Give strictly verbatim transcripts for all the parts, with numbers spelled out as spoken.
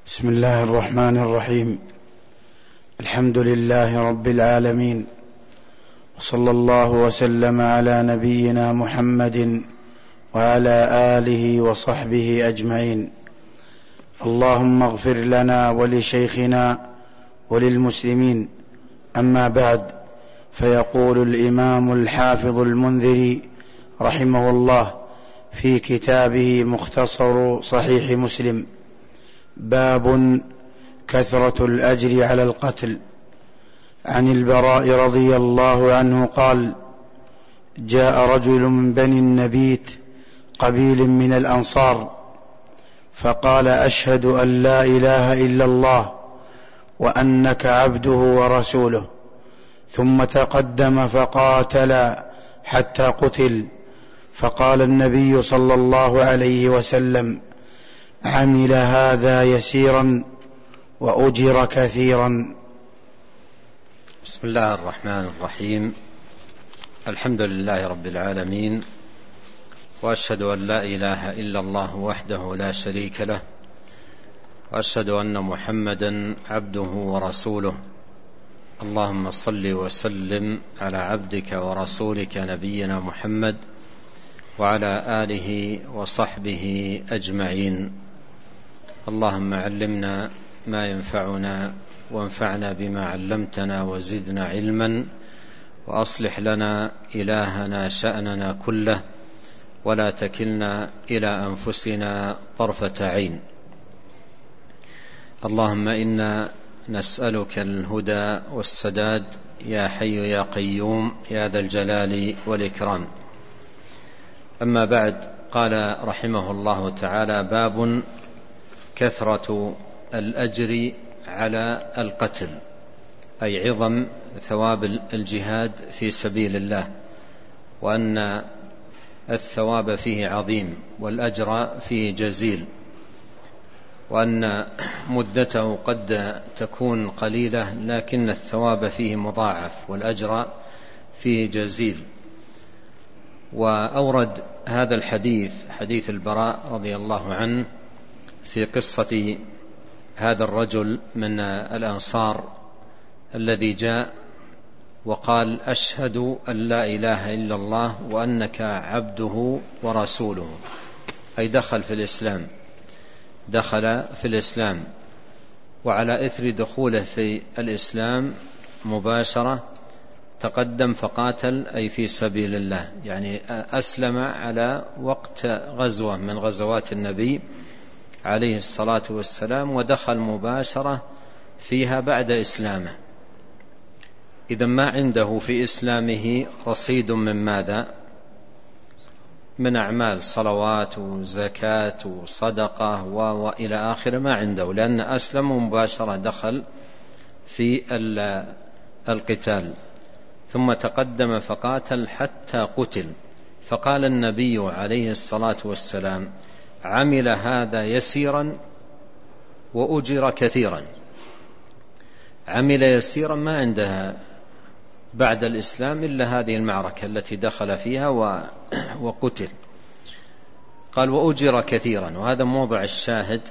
بسم الله الرحمن الرحيم. الحمد لله رب العالمين، وصلى الله وسلم على نبينا محمد وعلى آله وصحبه أجمعين. اللهم اغفر لنا ولشيخنا وللمسلمين. أما بعد، فيقول الإمام الحافظ المنذري رحمه الله في كتابه مختصر صحيح مسلم: باب كثرة الأجر على القتل. عن البراء رضي الله عنه قال: جاء رجل من بني النبيت قبيل من الأنصار فقال: أشهد أن لا إله إلا الله وأنك عبده ورسوله، ثم تقدم فقاتل حتى قتل. فقال النبي صلى الله عليه وسلم: عمل هذا يسيرا وأجر كثيرا. بسم الله الرحمن الرحيم. الحمد لله رب العالمين، وأشهد أن لا إله إلا الله وحده لا شريك له، وأشهد أن محمدا عبده ورسوله. اللهم صل وسلم على عبدك ورسولك نبينا محمد وعلى آله وصحبه أجمعين. اللهم علمنا ما ينفعنا، وانفعنا بما علمتنا، وزدنا علما، وأصلح لنا إلهنا شأننا كله، ولا تكلنا إلى أنفسنا طرفة عين. اللهم إنا نسألك الهدى والسداد يا حي يا قيوم يا ذا الجلال والإكرام. أما بعد، قال رحمه الله تعالى: باب كثرة الأجر على القتل، أي عظم ثواب الجهاد في سبيل الله، وأن الثواب فيه عظيم والأجر فيه جزيل، وأن مدته قد تكون قليلة لكن الثواب فيه مضاعف والأجر فيه جزيل. وأورد هذا الحديث، حديث البراء رضي الله عنه، في قصة هذا الرجل من الأنصار الذي جاء وقال: أشهد أن لا إله إلا الله وأنك عبده ورسوله، أي دخل في الإسلام دخل في الإسلام وعلى إثر دخوله في الإسلام مباشرة تقدم فقاتل، أي في سبيل الله، يعني أسلم على وقت غزوة من غزوات النبي عليه الصلاة والسلام، ودخل مباشرة فيها بعد إسلامه. إذا ما عنده في إسلامه رصيد من ماذا؟ من أعمال صلوات وزكاة وصدقة وإلى آخر، ما عنده، لأن أسلم مباشرة دخل في القتال، ثم تقدم فقاتل حتى قتل. فقال النبي عليه الصلاة والسلام: عمل هذا يسيرا وأجر كثيرا. عمل يسيرا، ما عندها بعد الإسلام إلا هذه المعركة التي دخل فيها وقتل. قال: وأجر كثيرا، وهذا موضع الشاهد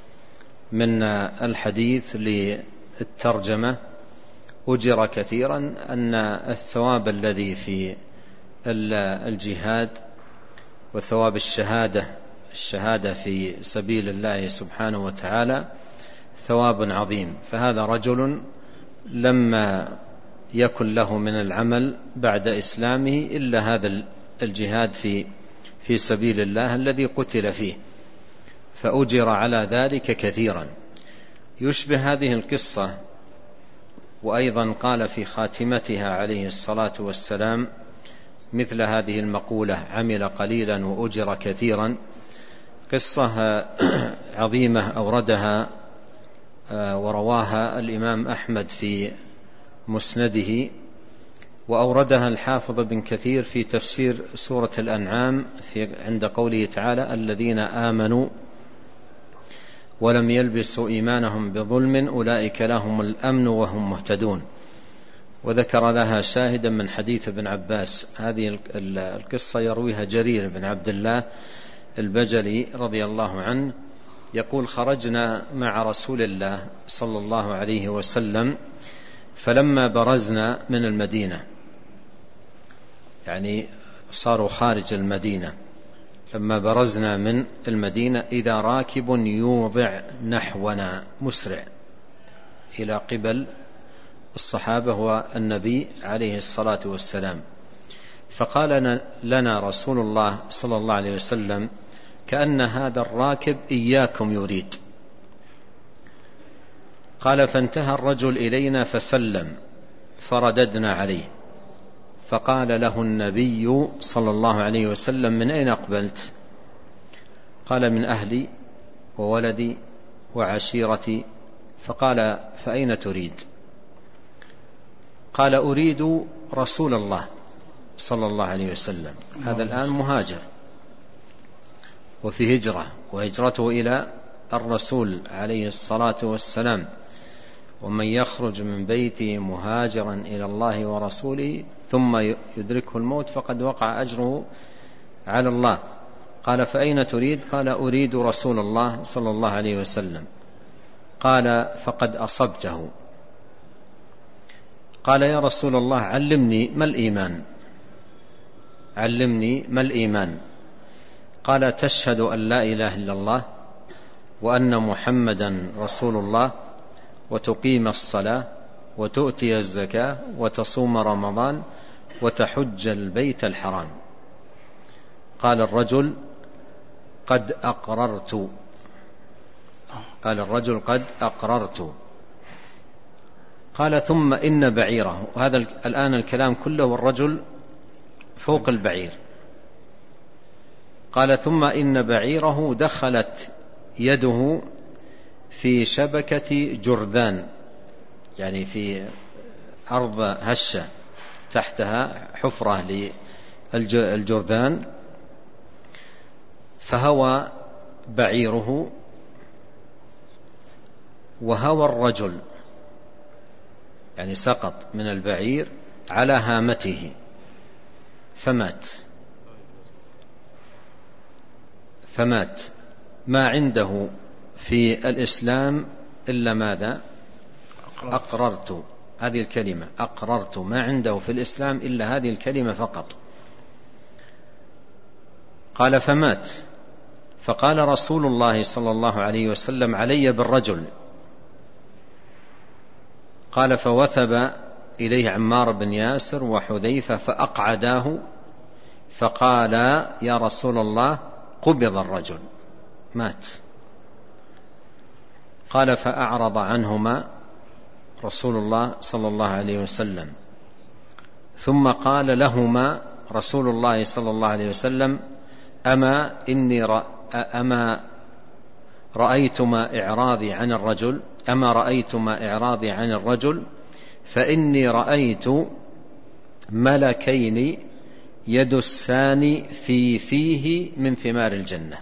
من الحديث للترجمة. أجر كثيرا، أن الثواب الذي في الجهاد وثواب الشهادة الشهادة في سبيل الله سبحانه وتعالى ثواب عظيم. فهذا رجل لما يكن له من العمل بعد إسلامه إلا هذا الجهاد في في سبيل الله الذي قتل فيه، فأجر على ذلك كثيرا. يشبه هذه القصة، وأيضا قال في خاتمتها عليه الصلاة والسلام مثل هذه المقولة: عمل قليلا وأجر كثيرا. قصة عظيمة أوردها ورواها الإمام أحمد في مسنده، وأوردها الحافظ بن كثير في تفسير سورة الأنعام في عند قوله تعالى: الذين آمنوا ولم يلبسوا إيمانهم بظلم أولئك لهم الأمن وهم مهتدون. وذكر لها شاهدا من حديث ابن عباس. هذه القصة يرويها جرير بن عبد الله البجلي رضي الله عنه يقول: خرجنا مع رسول الله صلى الله عليه وسلم فلما برزنا من المدينة، يعني صاروا خارج المدينة، لما برزنا من المدينة إذا راكب يوضع نحونا مسرع إلى قبل الصحابة والنبي عليه الصلاة والسلام، فقال لنا رسول الله صلى الله عليه وسلم: كأن هذا الراكب إياكم يريد. قال: فانتهى الرجل إلينا فسلم فرددنا عليه، فقال له النبي صلى الله عليه وسلم: من أين أقبلت؟ قال: من أهلي وولدي وعشيرتي. فقال: فأين تريد؟ قال: أريد رسول الله صلى الله عليه وسلم. هذا الآن مهاجر وفي هجرة، وهجرته إلى الرسول عليه الصلاة والسلام، ومن يخرج من بيته مهاجرا إلى الله ورسوله ثم يدركه الموت فقد وقع أجره على الله. قال: فأين تريد؟ قال: أريد رسول الله صلى الله عليه وسلم. قال: فقد أصبته. قال: يا رسول الله علمني ما الإيمان، علمني ما الإيمان. قال: تشهد أن لا إله إلا الله وأن محمدا رسول الله وتقيم الصلاة وتؤتي الزكاة وتصوم رمضان وتحج البيت الحرام. قال الرجل: قد أقررت. قال الرجل: قد أقررت. قال: ثم إن بعيره. وهذا الآن الكلام كله والرجل فوق البعير. قال: ثم إن بعيره دخلت يده في شبكة جرذان، يعني في أرض هشة تحتها حفرة للجرذان، فهوى بعيره وهوى الرجل، يعني سقط من البعير على هامته فمات. فمات. ما عنده في الإسلام إلا ماذا؟ أقررت. هذه الكلمة أقررت، ما عنده في الإسلام إلا هذه الكلمة فقط. قال: فمات. فقال رسول الله صلى الله عليه وسلم: علي بالرجل. قال: فوثب إليه عمار بن ياسر وحذيفة فأقعداه، فقال: يا رسول الله قبض الرجل، مات. قال: فأعرض عنهما رسول الله صلى الله عليه وسلم، ثم قال لهما رسول الله صلى الله عليه وسلم: أما إني رأ... أما رأيتما إعراضي عن الرجل أما رأيتما إعراضي عن الرجل فإني رأيت ملكين يدسان في فيه من ثمار الجنة،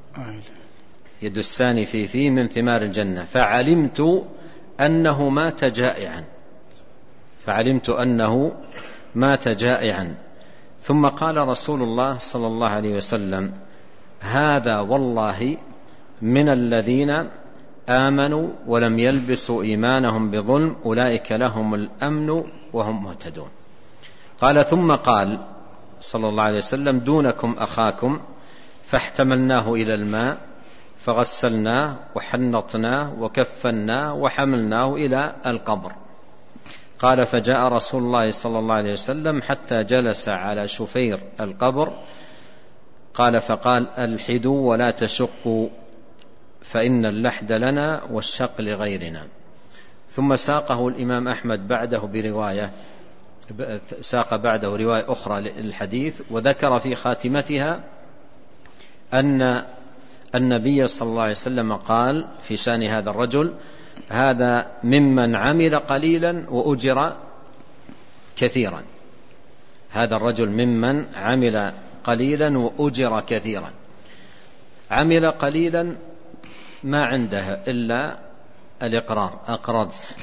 يدسان في فيه من ثمار الجنة، فعلمت أنه مات جائعا فعلمت أنه مات جائعا ثم قال رسول الله صلى الله عليه وسلم: هذا والله من الذين آمنوا ولم يلبسوا إيمانهم بظلم أولئك لهم الأمن وهم مهتدون. قال: ثم قال صلى الله عليه وسلم: دونكم أخاكم، فاحتملناه إلى الماء فغسلناه وحنطناه وكفناه وحملناه إلى القبر. قال: فجاء رسول الله صلى الله عليه وسلم حتى جلس على شفير القبر. قال: فقال: ألحدوا ولا تشقوا، فإن اللحد لنا والشق لغيرنا. ثم ساقه الإمام أحمد بعده برواية ساق بعده رواية أخرى للحديث، وذكر في خاتمتها أن النبي صلى الله عليه وسلم قال في شأن هذا الرجل: هذا ممن عمل قليلا وأجر كثيرا. هذا الرجل ممن عمل قليلا وأجر كثيرا. عمل قليلا ما عنده إلا الإقرار، أقررت،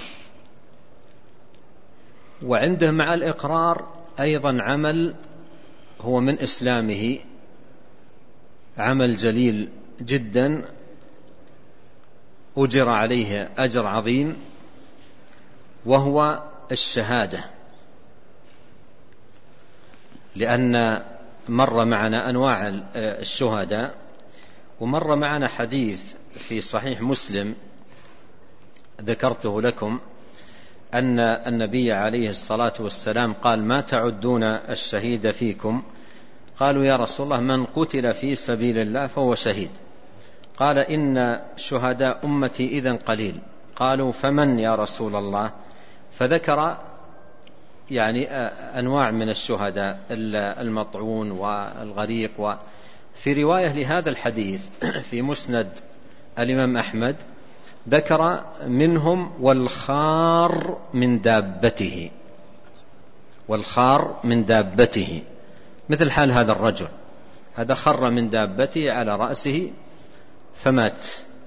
وعنده مع الإقرار أيضا عمل هو من إسلامه، عمل جليل جدا أجر عليه أجر عظيم، وهو الشهادة. لأن مر معنا أنواع الشهداء، ومر معنا حديث في صحيح مسلم ذكرته لكم أن النبي عليه الصلاة والسلام قال: ما تعدون الشهيد فيكم؟ قالوا: يا رسول الله، من قتل في سبيل الله فهو شهيد. قال: إن شهداء أمتي إذن قليل. قالوا: فمن يا رسول الله؟ فذكر يعني أنواع من الشهداء، المطعون والغريق. وفي رواية لهذا الحديث في مسند الإمام أحمد ذكر منهم والخار من دابته، والخار من دابته، مثل حال هذا الرجل، هذا خر من دابته على رأسه فمات،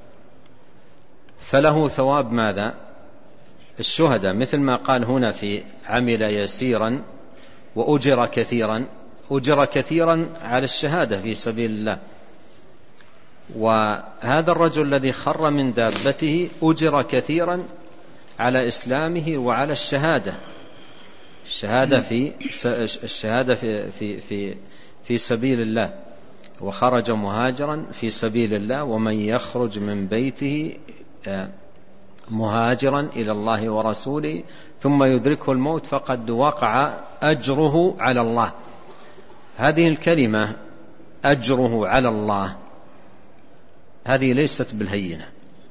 فله ثواب ماذا؟ الشهداء، مثل ما قال هنا في عمل يسيرا وأجر كثيرا، أجر كثيرا على الشهادة في سبيل الله. وهذا الرجل الذي خر من دابته أجر كثيرا على إسلامه وعلى الشهادة، الشهادة في الشهادة في في في في سبيل الله، وخرج مهاجرا في سبيل الله. ومن يخرج من بيته مهاجرا إلى الله ورسوله ثم يدركه الموت فقد وقع أجره على الله. هذه الكلمة أجره على الله هذه ليست بالهينة،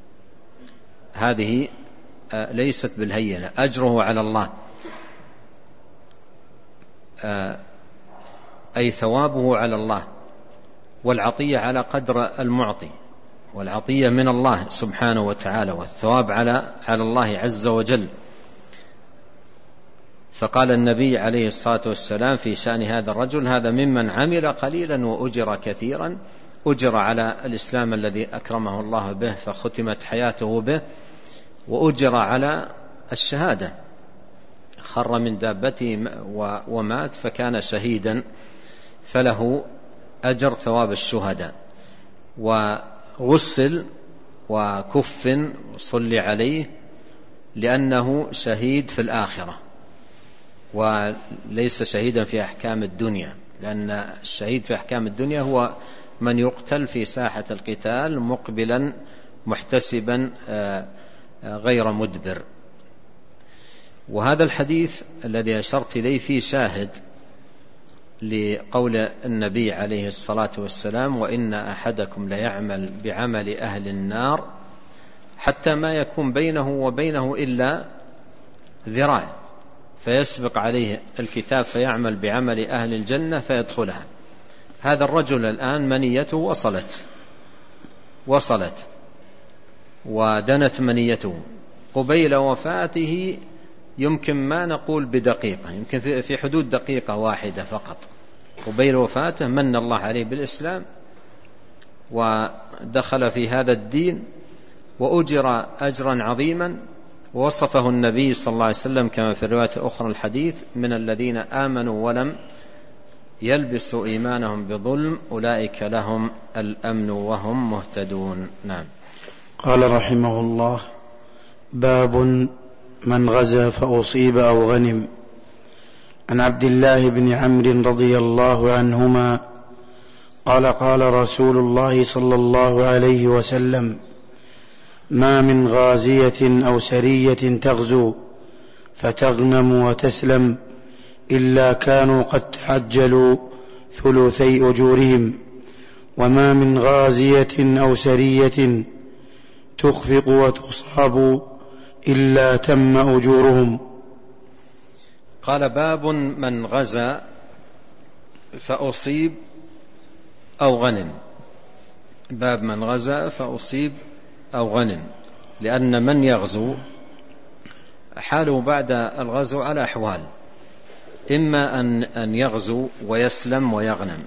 هذه ليست بالهينة، أجره على الله أي ثوابه على الله، والعطية على قدر المعطي، والعطية من الله سبحانه وتعالى، والثواب على على الله عز وجل. فقال النبي عليه الصلاة والسلام في شأن هذا الرجل: هذا ممن عمل قليلا وأجر كثيرا، أجر على الإسلام الذي أكرمه الله به فختمت حياته به، وأجر على الشهادة، خر من دابته ومات فكان شهيدا، فله أجر ثواب الشهداء. وغسل وكفن وصلي عليه لأنه شهيد في الآخرة وليس شهيدا في أحكام الدنيا، لأن الشهيد في أحكام الدنيا هو من يقتل في ساحة القتال مقبلا محتسبا غير مدبر. وهذا الحديث الذي أشرت إليه فيه شاهد لقول النبي عليه الصلاة والسلام: وإن أحدكم ليعمل بعمل أهل النار حتى ما يكون بينه وبينه إلا ذراع، فيسبق عليه الكتاب فيعمل بعمل أهل الجنة فيدخلها. هذا الرجل الآن منيته وصلت وصلت ودنت منيته قبيل وفاته، يمكن ما نقول بدقيقة، يمكن في حدود دقيقة واحدة فقط قبيل وفاته من الله عليه بالإسلام ودخل في هذا الدين وأجر أجرا عظيما. ووصفه النبي صلى الله عليه وسلم كما في الرواية الأخرى الحديث: من الذين آمنوا ولم يلبسوا إيمانهم بظلم أولئك لهم الأمن وهم مهتدون. نعم. قال رحمه الله: باب من غزا فأصيب أو غنم. عن عبد الله بن عمرو رضي الله عنهما قال: قال رسول الله صلى الله عليه وسلم: ما من غازية أو سرية تغزو فتغنم وتسلم إلا كانوا قد تعجلوا ثلثي أجورهم، وما من غازية أو سرية تخفق وتصاب إلا تم أجورهم. قال: باب من غزا فأصيب أو غنم. باب من غزا فأصيب أو غنم، لأن من يغزو حاله بعد الغزو على أحوال: إما أن أن يغزو ويسلم ويغنم،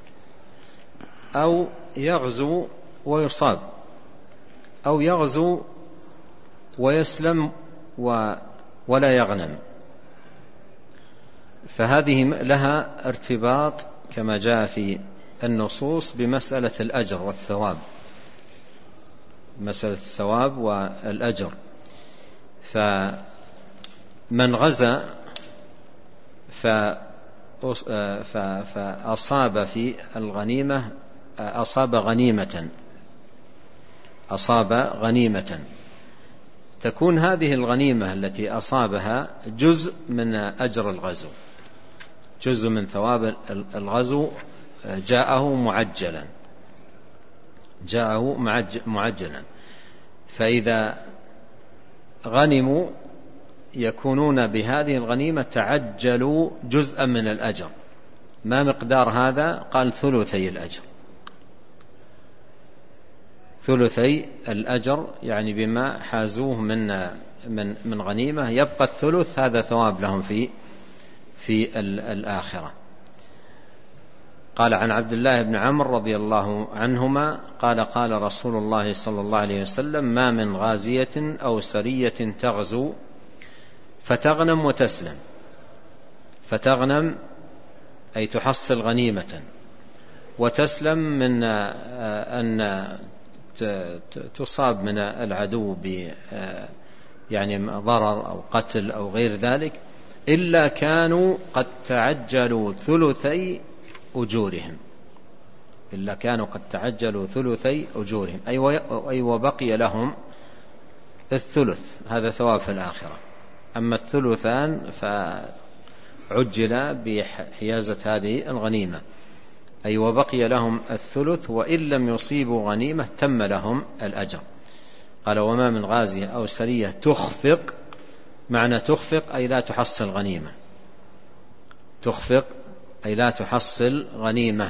أو يغزو ويصاب، أو يغزو ويسلم ولا يغنم. فهذه لها ارتباط كما جاء في النصوص بمسألة الأجر والثواب. مسألة الثواب والأجر. فمن غزا فأصاب في الغنيمة أصاب غنيمة أصاب غنيمة تكون هذه الغنيمة التي أصابها جزء من أجر الغزو، جزء من ثواب الغزو جاءه معجلا جاءه معجلا فإذا غنموا يكونون بهذه الغنيمة تعجلوا جزءا من الأجر. ما مقدار هذا؟ قال ثلثي الأجر، ثلثي الأجر يعني بما حازوه من من من غنيمة، يبقى الثلث، هذا ثواب لهم في في الآخرة. قال عن عبد الله بن عمرو رضي الله عنهما قال قال رسول الله صلى الله عليه وسلم: ما من غازية أو سرية تغزو فتغنم وتسلم، فتغنم أي تحصل غنيمة، وتسلم من أن تصاب من العدو ب يعني ضرر أو قتل أو غير ذلك، إلا كانوا قد تعجلوا ثلثي أجورهم، إلا كانوا قد تعجلوا ثلثي أجورهم، أي وبقي لهم الثلث، هذا ثواب في الآخرة. أما الثلثان فعجل بحيازة هذه الغنيمة، أي وبقي لهم الثلث، وإن لم يصيبوا غنيمة تم لهم الأجر. قال: وما من غازية أو سرية تخفق، معنى تخفق أي لا تحصل غنيمة، تخفق أي لا تحصل غنيمة.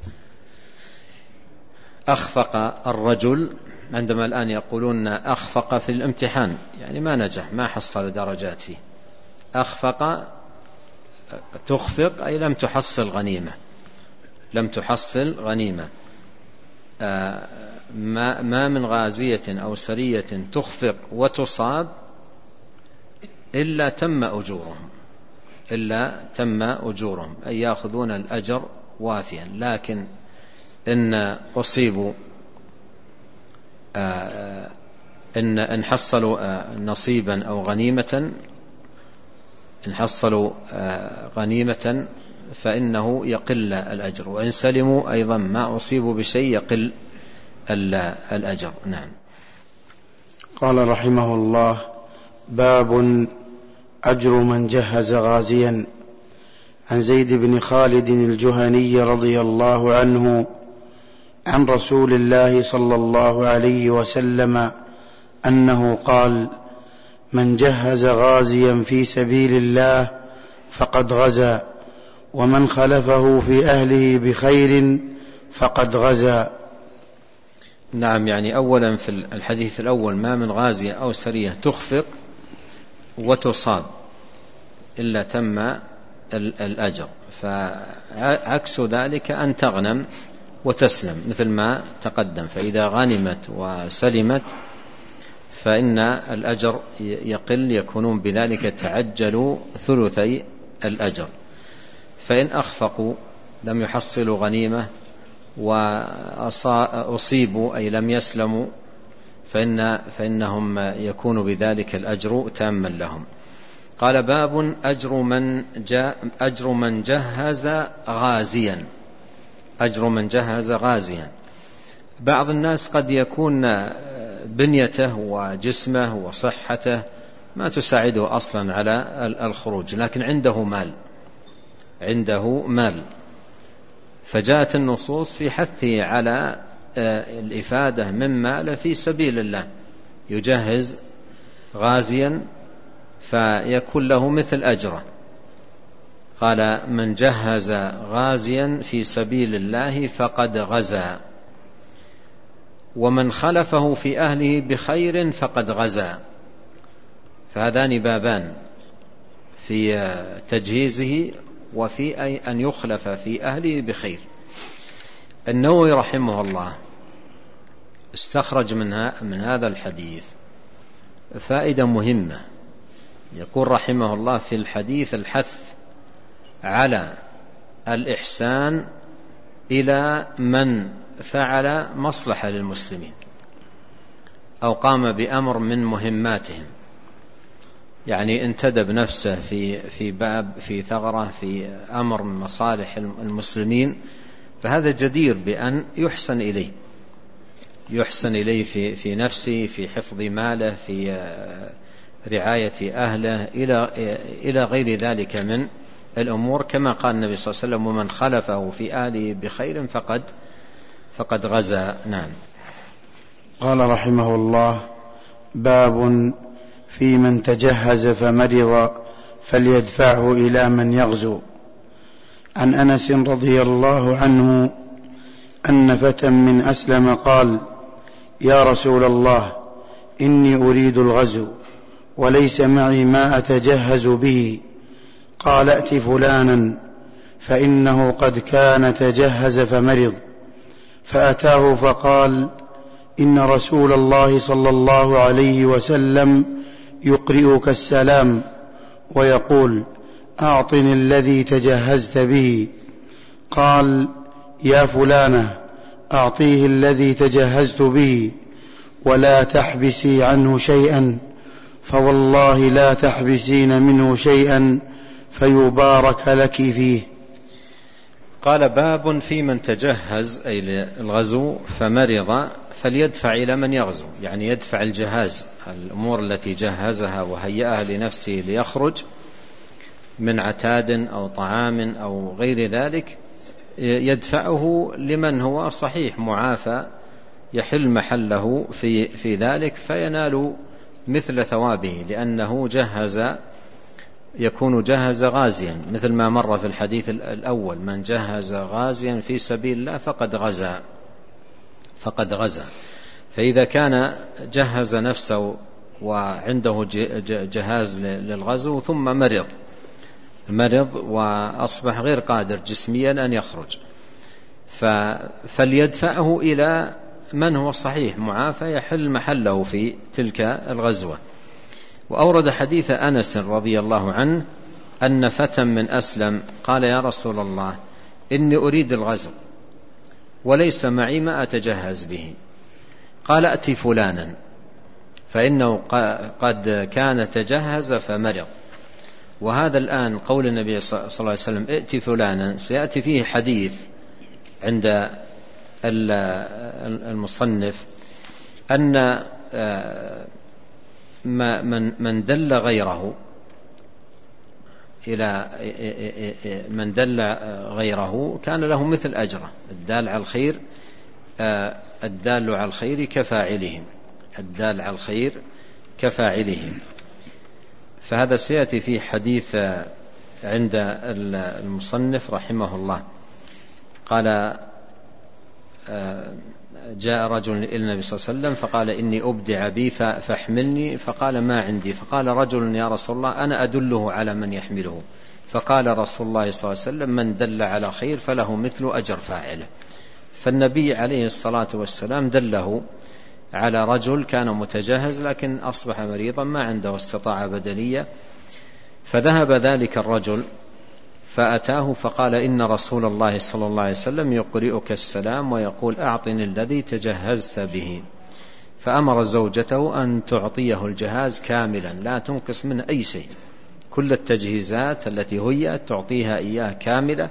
أخفق الرجل، عندما الآن يقولون أخفق في الامتحان يعني ما نجح، ما حصل درجات فيه. أخفق تخفق أي لم تحصل غنيمة، لم تحصل غنيمة. آه ما, ما من غازية أو سرية تخفق وتصاب إلا تم أجورهم، إلا تم أجورهم، أي يأخذون الأجر وافيا. لكن إن أصيبوا آه إن إن حصلوا آه نصيبا أو غنيمة، إن حصلوا آه غنيمة فإنه يقل الأجر، وإن سلموا أيضا ما أصيبوا بشيء يقل الأجر. نعم. قال رحمه الله: باب أجر من جهز غازيا. عن زيد بن خالد الجهني رضي الله عنه عن رسول الله صلى الله عليه وسلم أنه قال: من جهز غازيا في سبيل الله فقد غزا، ومن خلفه في أهله بخير فقد غزا. نعم، يعني أولا في الحديث الأول: ما من غازية أو سرية تخفق وتصاب إلا تم الأجر، فعكس ذلك أن تغنم وتسلم مثل ما تقدم، فإذا غنمت وسلمت فإن الأجر يقل، يكونون بذلك تعجلوا ثلثي الأجر. فإن أخفقوا لم يحصلوا غنيمة وأصيبوا أي لم يسلموا فإن فإنهم يكون بذلك الأجر تاما لهم. قال: باب أجر من جاء أجر من جهز غازيا. أجر من جهز غازيا. بعض الناس قد يكون بنيته وجسمه وصحته ما تساعده أصلا على الخروج، لكن عنده مال، عنده مال، فجاءت النصوص في حثه على الإفادة من مال في سبيل الله، يجهز غازيا فيكون له مثل أجره. قال: من جهز غازيا في سبيل الله فقد غزا، ومن خلفه في أهله بخير فقد غزا. فهذان بابان في تجهيزه وفي أن يخلف في أهله بخير. النووي رحمه الله استخرج منها من هذا الحديث فائدة مهمة. يقول رحمه الله: في الحديث الحث على الإحسان إلى من فعل مصلحة للمسلمين، أو قام بأمر من مهماتهم، يعني انتدب نفسه في في باب في ثغرة في أمر من مصالح المسلمين، فهذا جدير بأن يحسن إليه يحسن إليه في في نفسه، في حفظ ماله، في رعاية أهله، إلى إلى غير ذلك من الأمور، كما قال النبي صلى الله عليه وسلم: ومن خلفه في أهله بخير فقد فقد غزا. نعم. قال رحمه الله: باب في من تجهز فمرض فليدفعه إلى من يغزو. عن أنس رضي الله عنه أن فتى من أسلم قال: يا رسول الله، إني أريد الغزو وليس معي ما أتجهز به. قال: ائت فلانا فإنه قد كان تجهز فمرض. فأتاه فقال: إن رسول الله صلى الله عليه وسلم يقرئك السلام ويقول: أعطني الذي تجهزت به. قال: يا فلانة، أعطيه الذي تجهزت به ولا تحبسي عنه شيئا، فوالله لا تحبسين منه شيئا فيبارك لك فيه. قال: باب في من تجهز أي الغزو فمرض فليدفع إلى من يغزو، يعني يدفع الجهاز، الأمور التي جهزها وهيئها لنفسه ليخرج من عتاد أو طعام أو غير ذلك، يدفعه لمن هو صحيح معافى يحل محله في, في ذلك، فينال مثل ثوابه، لأنه جهز يكون جهز غازيا، مثل ما مر في الحديث الأول: من جهز غازيا في سبيل الله فقد غزا فقد غزا. فإذا كان جهز نفسه وعنده جهاز للغزو ثم مرض مرض وأصبح غير قادر جسميا أن يخرج، فليدفعه إلى من هو صحيح معافى يحل محله في تلك الغزوة. وأورد حديث أنس رضي الله عنه أن فتى من أسلم قال: يا رسول الله، إني أريد الغزو وليس معي ما أتجهز به. قال: أتي فلانا فإنه قد كان تجهز فمرض. وهذا الآن قول النبي صلى الله عليه وسلم: ائت فلانا، سيأتي فيه حديث عند المصنف أن من دل غيره إلى من دل غيره كان له مثل أجره، الدال على الخير الدال على الخير كفاعلهم الدال على الخير كفاعلهم. فهذا سيأتي في حديث عند المصنف رحمه الله. قال: جاء رجل إلى النبي صلى الله عليه وسلم فقال: إني أبدع بي فاحملني. فقال: ما عندي. فقال رجل: يا رسول الله، أنا أدله على من يحمله. فقال رسول الله صلى الله عليه وسلم: من دل على خير فله مثل أجر فاعله. فالنبي عليه الصلاة والسلام دله على رجل كان متجهز لكن أصبح مريضا ما عنده استطاعة بدنية، فذهب ذلك الرجل فأتاه فقال: إن رسول الله صلى الله عليه وسلم يقرئك السلام ويقول: أعطني الذي تجهزت به. فأمر زوجته أن تعطيه الجهاز كاملا لا تنقص منه أي شيء، كل التجهيزات التي هي تعطيها إياه كاملة.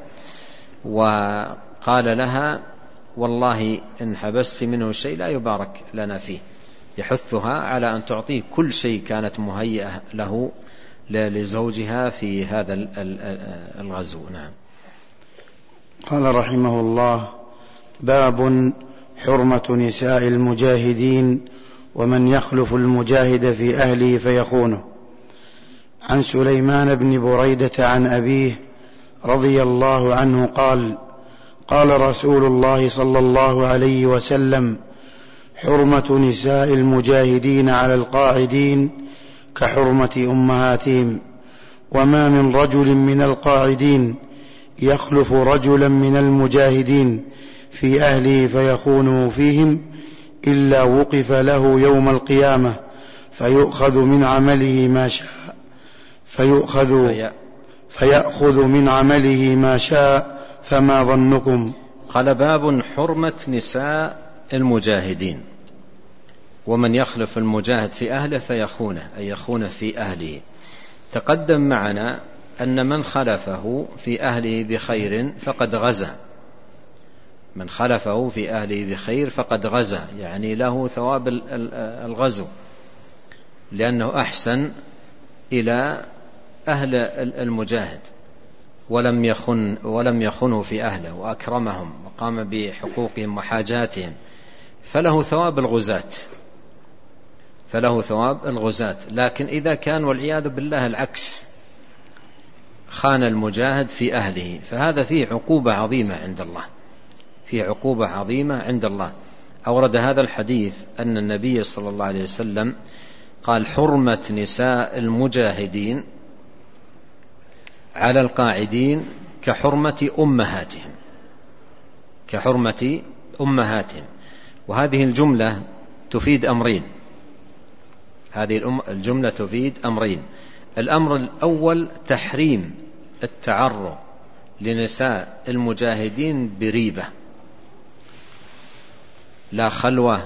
وقال لها: والله إن حبست منه شيء لا يبارك لنا فيه، يحثها على أن تعطيه كل شيء كانت مهيئة له لزوجها في هذا الغزو. نعم. قال رحمه الله: باب حرمة نساء المجاهدين ومن يخلف المجاهد في أهله فيخونه. عن سليمان بن بريدة عن أبيه رضي الله عنه قال: قال رسول الله صلى الله عليه وسلم: حرمة نساء المجاهدين على القاعدين كحرمة أمهاتهم، وما من رجل من القاعدين يخلف رجلا من المجاهدين في أهله فيخونه فيهم إلا وقف له يوم القيامة فيؤخذ من عمله ما شاء فيؤخذ فيأخذ من عمله ما شاء فما ظنكم؟ قال: باب حرمة نساء المجاهدين ومن يخلف المجاهد في أهله فيخونه، أي يخونه في أهله. تقدم معنا أن من خلفه في أهله بخير فقد غزا، من خلفه في أهله بخير فقد غزا، يعني له ثواب الغزو لأنه أحسن إلى أهل المجاهد ولم يخن ولم يخنه في أهله وأكرمهم وقام بحقوقهم وحاجاتهم، فله ثواب الغزاة فله ثواب الغزاة. لكن إذا كان والعياذ بالله العكس، خان المجاهد في أهله، فهذا فيه عقوبة عظيمة عند الله، فيه عقوبة عظيمة عند الله. أورد هذا الحديث أن النبي صلى الله عليه وسلم قال: حرمة نساء المجاهدين على القاعدين كحرمة أمهاتهم، كحرمة أمهاتهم. وهذه الجملة تفيد أمرين، هذه الجملة تفيد أمرين. الأمر الأول تحريم التعرض لنساء المجاهدين بريبة، لا خلوة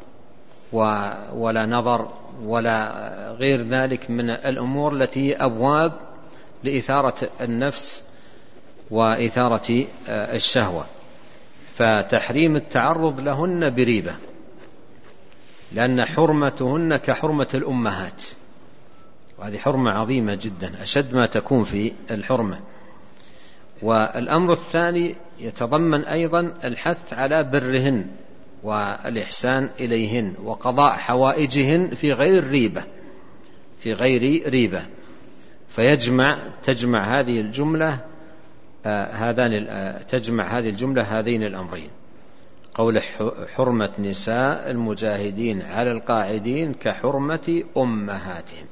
ولا نظر ولا غير ذلك من الأمور التي هي أبواب لإثارة النفس وإثارة الشهوة، فتحريم التعرض لهن بريبة، لأن حرمتهن كحرمة الأمهات، وهذه حرمة عظيمة جدا، أشد ما تكون في الحرمة. والأمر الثاني يتضمن أيضا الحث على برهن والإحسان إليهن وقضاء حوائجهن في غير ريبة، في غير ريبة. فيجمع تجمع هذه الجملة آه هذان آه تجمع هذه الجملة هذين الأمرين، قول حرمة نساء المجاهدين على القاعدين كحرمة أمهاتهم.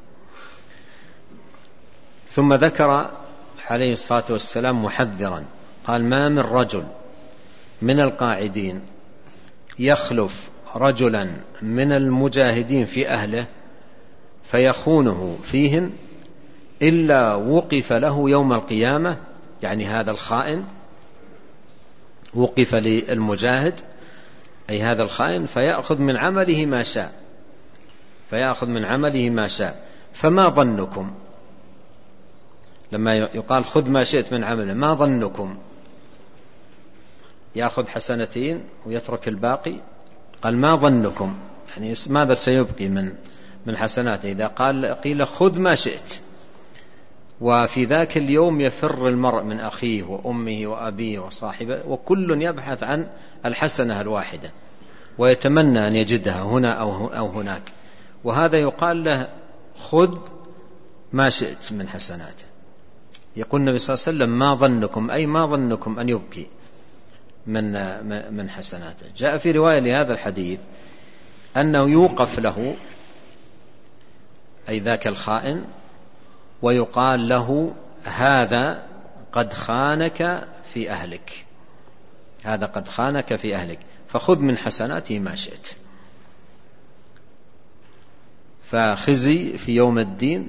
ثم ذكر عليه الصلاة والسلام محذرا، قال: ما من رجل من القاعدين يخلف رجلا من المجاهدين في أهله فيخونه فيهم إلا وقف له يوم القيامة، يعني هذا الخائن وقف للمجاهد أي هذا الخائن فيأخذ من عمله ما شاء، فيأخذ من عمله ما شاء. فما ظنكم لما يقال خذ ما شئت من عمله، ما ظنكم يأخذ حسنتين ويترك الباقي؟ قال: ما ظنكم، يعني ماذا سيبقي من من حسناته؟ إذا قال قيل خذ ما شئت، وفي ذاك اليوم يفر المرء من أخيه وأمه وأبيه وصاحبه، وكل يبحث عن الحسنة الواحدة ويتمنى أن يجدها هنا أو هناك، وهذا يقال له خذ ما شئت من حسناته. يقول النبي صلى الله عليه وسلم: ما ظنكم، أي ما ظنكم أن يبقي من من حسناته. جاء في رواية لهذا الحديث أنه يوقف له أي ذاك الخائن ويقال له: هذا قد خانك في أهلك، هذا قد خانك في أهلك، فخذ من حسناته ما شئت. فخزي في يوم الدين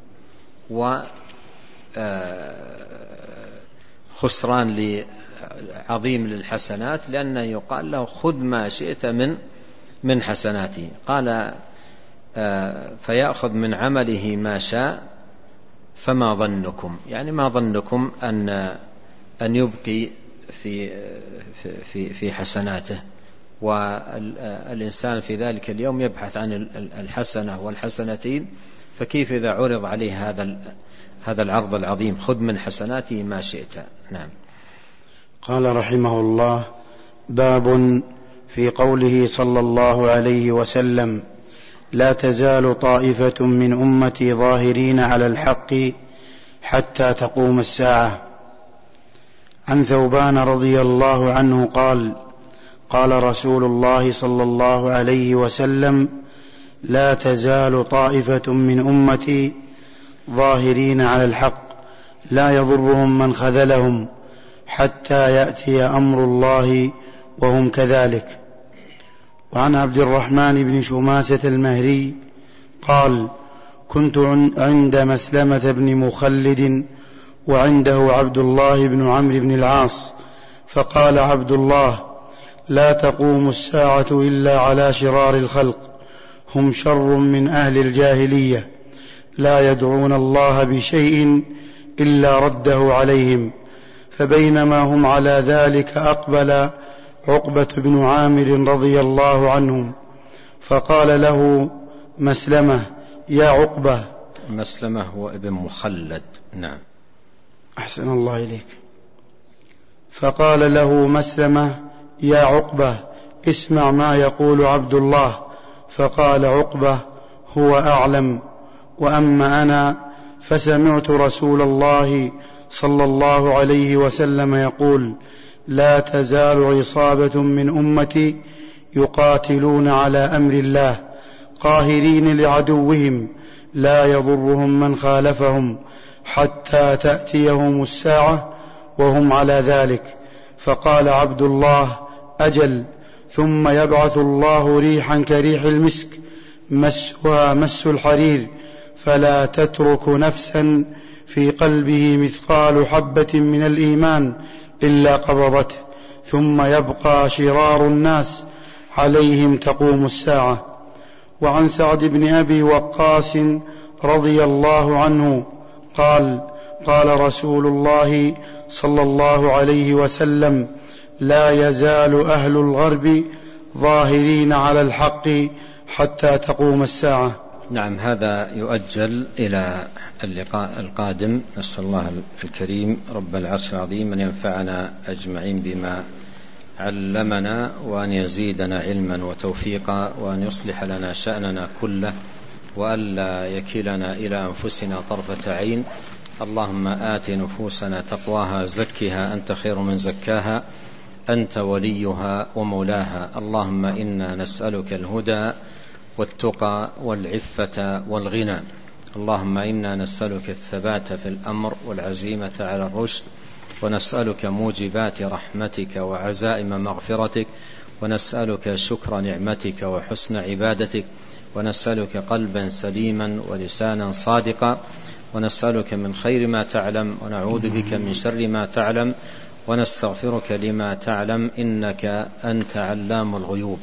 وخسران عظيم للحسنات، لأنه يقال له خذ ما شئت من من حسناته. قال: فيأخذ من عمله ما شاء، فما ظنكم، يعني ما ظنكم أن أن يبقي في في في حسناته. والإنسان في ذلك اليوم يبحث عن الحسنة والحسنتين، فكيف إذا عرض عليه هذا هذا العرض العظيم: خذ من حسناته ما شئت. نعم. قال رحمه الله: باب في قوله صلى الله عليه وسلم: لا تزال طائفة من أمتي ظاهرين على الحق حتى تقوم الساعة. عن ثوبان رضي الله عنه قال: قال رسول الله صلى الله عليه وسلم: لا تزال طائفة من أمتي ظاهرين على الحق لا يضرهم من خذلهم حتى يأتي أمر الله وهم كذلك. وعن عبد الرحمن بن شماسة المهري قال: كنت عند مسلمة بن مخلد وعنده عبد الله بن عمرو بن العاص، فقال عبد الله: لا تقوم الساعة إلا على شرار الخلق، هم شر من أهل الجاهلية لا يدعون الله بشيء إلا رده عليهم. فبينما هم على ذلك أقبل عقبة بن عامر رضي الله عنه فقال له مسلمة يا عقبة. مسلمة هو ابن مخلد. نعم. أحسن الله إليك. فقال له مسلمة يا عقبة اسمع ما يقول عبد الله. فقال عقبة هو أعلم، وأما أنا فسمعت رسول الله صلى الله عليه وسلم يقول لا تزال عصابة من أمتي يقاتلون على أمر الله قاهرين لعدوهم لا يضرهم من خالفهم حتى تأتيهم الساعة وهم على ذلك. فقال عبد الله أجل. ثم يبعث الله ريحا كريح المسك مسها مس الحرير فلا تترك نفسا في قلبه مثقال حبة من الإيمان إلا قبضته، ثم يبقى شرار الناس عليهم تقوم الساعة. وعن سعد بن أبي وقاص رضي الله عنه قال قال رسول الله صلى الله عليه وسلم لا يزال أهل الغرب ظاهرين على الحق حتى تقوم الساعة. نعم. هذا يؤجل إلى اللقاء القادم. نسأل الله الكريم رب العرش العظيم أن ينفعنا أجمعين بما علمنا، وأن يزيدنا علما وتوفيقا، وأن يصلح لنا شأننا كله، وألا يكلنا إلى أنفسنا طرفة عين. اللهم آت نفوسنا تقواها زكها أنت خير من زكاها أنت وليها ومولاها. اللهم إنا نسألك الهدى والتقى والعفة والغنى. اللهم إنا نسألك الثبات في الأمر والعزيمة على الرشد، ونسألك موجبات رحمتك وعزائم مغفرتك، ونسألك شكر نعمتك وحسن عبادتك، ونسألك قلبا سليما ولسانا صادقا، ونسألك من خير ما تعلم، ونعوذ بك من شر ما تعلم، ونستغفرك لما تعلم إنك أنت علام الغيوب.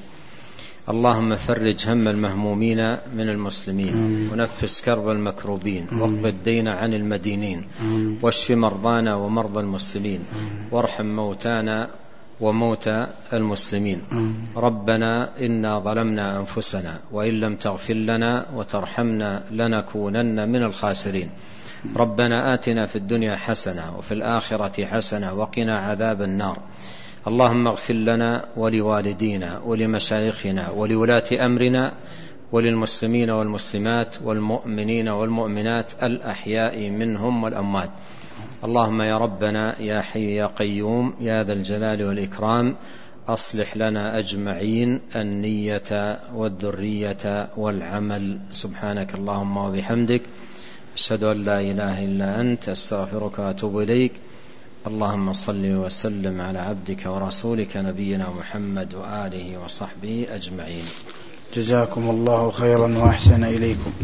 اللهم فرج هم المهمومين من المسلمين، ونفس كرب المكروبين، واقض الدين عن المدينين، واشف مرضانا ومرضى المسلمين، وارحم موتانا وموتى المسلمين. ربنا إنا ظلمنا أنفسنا وإن لم تغفر لنا وترحمنا لنكونن من الخاسرين. ربنا آتنا في الدنيا حسنة وفي الآخرة حسنة وقنا عذاب النار. اللهم اغفر لنا ولوالدينا ولمشايخنا ولولاة أمرنا وللمسلمين والمسلمات والمؤمنين والمؤمنات الأحياء منهم والأموات. اللهم يا ربنا يا حي يا قيوم يا ذا الجلال والإكرام أصلح لنا أجمعين النية والذرية والعمل. سبحانك اللهم وبحمدك أشهد أن لا إله إلا أنت أستغفرك وأتوب إليك. اللهم صل وسلم على عبدك ورسولك نبينا محمد وآله وصحبه أجمعين. جزاكم الله خيرا وأحسن إليكم.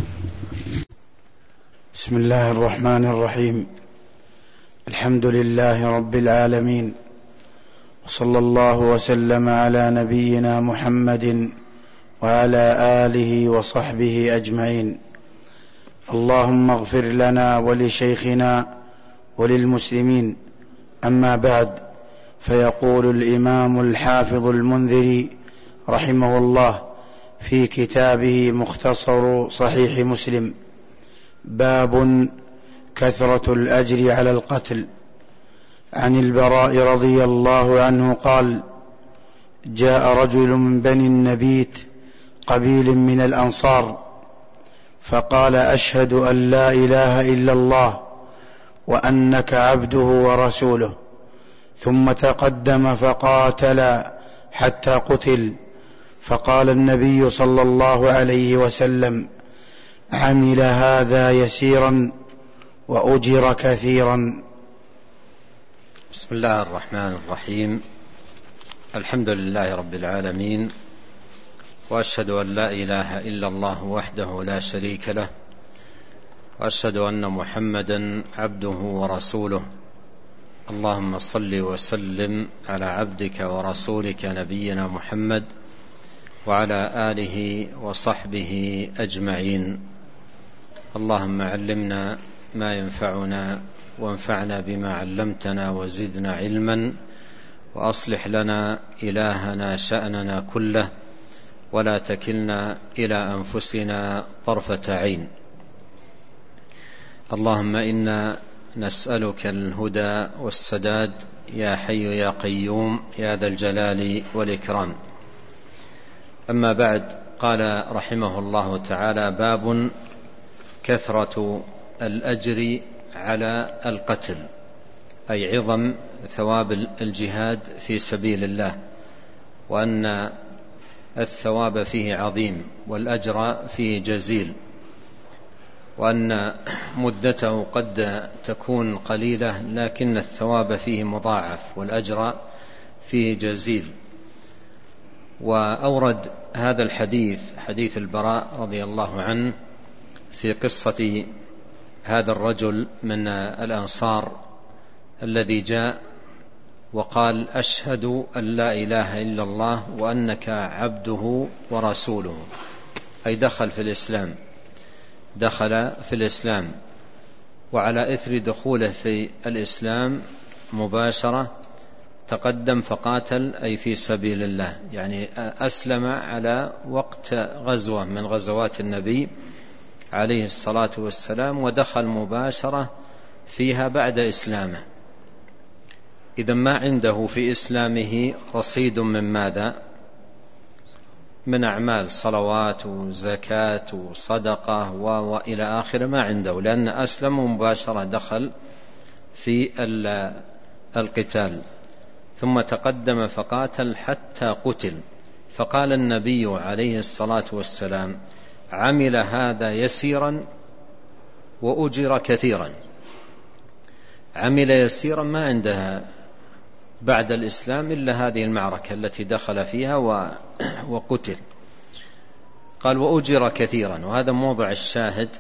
بسم الله الرحمن الرحيم. الحمد لله رب العالمين، وصلى الله وسلم على نبينا محمد وعلى آله وصحبه أجمعين. اللهم اغفر لنا ولشيخنا وللمسلمين. أما بعد، فيقول الإمام الحافظ المنذري رحمه الله في كتابه مختصر صحيح مسلم: باب كثرة الأجر على القتل. عن البراء رضي الله عنه قال: جاء رجل من بني النبيت قبيل من الأنصار فقال: أشهد أن لا إله إلا الله وأنك عبده ورسوله، ثم تقدم فقاتل حتى قتل. فقال النبي صلى الله عليه وسلم: عمل هذا يسيرا وأجر كثيرا. بسم الله الرحمن الرحيم. الحمد لله رب العالمين، وأشهد أن لا إله إلا الله وحده لا شريك له، وأشهد أن محمدا عبده ورسوله. اللهم صل وسلم على عبدك ورسولك نبينا محمد وعلى آله وصحبه أجمعين. اللهم علمنا ما ينفعنا وانفعنا بما علمتنا وزدنا علما، وأصلح لنا إلهنا شأننا كله، ولا تكلنا إلى أنفسنا طرفة عين. اللهم إنا نسألك الهدى والسداد يا حي يا قيوم يا ذا الجلال والإكرام. أما بعد، قال رحمه الله تعالى: باب كثرة الأجر على القتل، أي عظم ثواب الجهاد في سبيل الله، وأن الثواب فيه عظيم والأجر فيه جزيل، وأن مدته قد تكون قليلة لكن الثواب فيه مضاعف والأجر فيه جزيل. وأورد هذا الحديث، حديث البراء رضي الله عنه، في قصة هذا الرجل من الأنصار الذي جاء وقال: أشهد أن لا إله إلا الله وأنك عبده ورسوله، أي دخل في الإسلام دخل في الإسلام وعلى إثر دخوله في الإسلام مباشرة تقدم فقاتل، أي في سبيل الله، يعني أسلم على وقت غزوة من غزوات النبي عليه الصلاة والسلام، ودخل مباشرة فيها بعد إسلامه. إذا ما عنده في إسلامه رصيد من ماذا؟ من أعمال صلوات وزكاة وصدقة وإلى آخر، ما عنده، لأن أسلم مباشرة دخل في القتال، ثم تقدم فقاتل حتى قتل. فقال النبي عليه الصلاة والسلام: عمل هذا يسيرا وأجر كثيرا. عمل يسيرا، ما عندها بعد الإسلام إلا هذه المعركة التي دخل فيها وقتل. قال: وأجر كثيرا، وهذا موضع الشاهد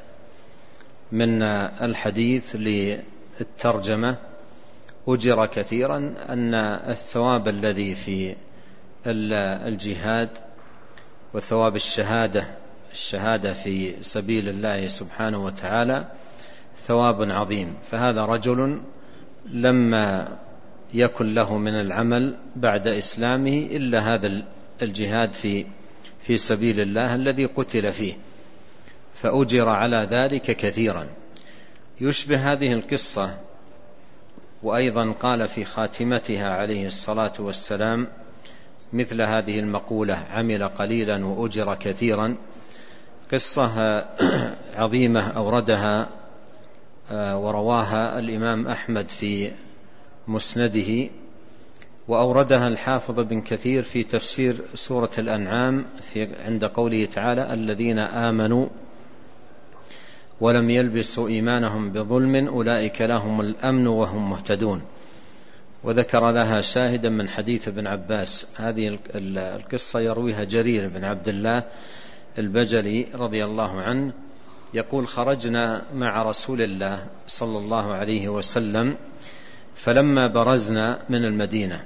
من الحديث للترجمة. أجر كثيرا، أن الثواب الذي في الجهاد وثواب الشهادة الشهادة في سبيل الله سبحانه وتعالى ثواب عظيم. فهذا رجل لما يكن له من العمل بعد إسلامه إلا هذا الجهاد في في سبيل الله الذي قتل فيه، فأجر على ذلك كثيرا. يشبه هذه القصة، وأيضا قال في خاتمتها عليه الصلاة والسلام مثل هذه المقولة: عمل قليلا وأجر كثيرا. قصة عظيمة أوردها ورواها الإمام أحمد في مسنده، وأوردها الحافظ بن كثير في تفسير سورة الأنعام في عند قوله تعالى: الذين آمنوا ولم يلبسوا إيمانهم بظلم أولئك لهم الأمن وهم مهتدون. وذكر لها شاهدا من حديث ابن عباس. هذه القصة يرويها جرير بن عبد الله البجلي رضي الله عنه، يقول: خرجنا مع رسول الله صلى الله عليه وسلم، فلما برزنا من المدينة،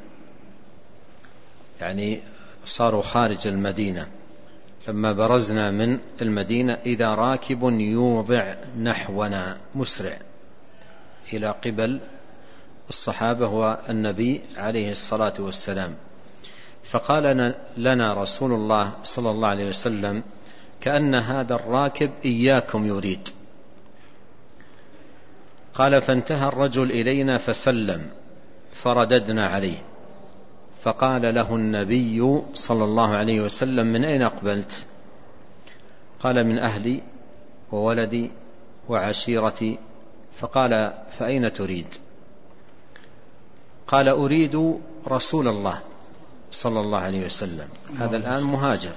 يعني صاروا خارج المدينة، لما برزنا من المدينة إذا راكب يوضع نحونا مسرع إلى قبل الصحابة والنبي عليه الصلاة والسلام. فقال لنا رسول الله صلى الله عليه وسلم: كأن هذا الراكب إياكم يريد. قال: فانتهى الرجل إلينا فسلم فرددنا عليه، فقال له النبي صلى الله عليه وسلم: من أين أقبلت؟ قال: من أهلي وولدي وعشيرتي. فقال: فأين تريد؟ قال: أريد رسول الله صلى الله عليه وسلم. هذا الآن مهاجر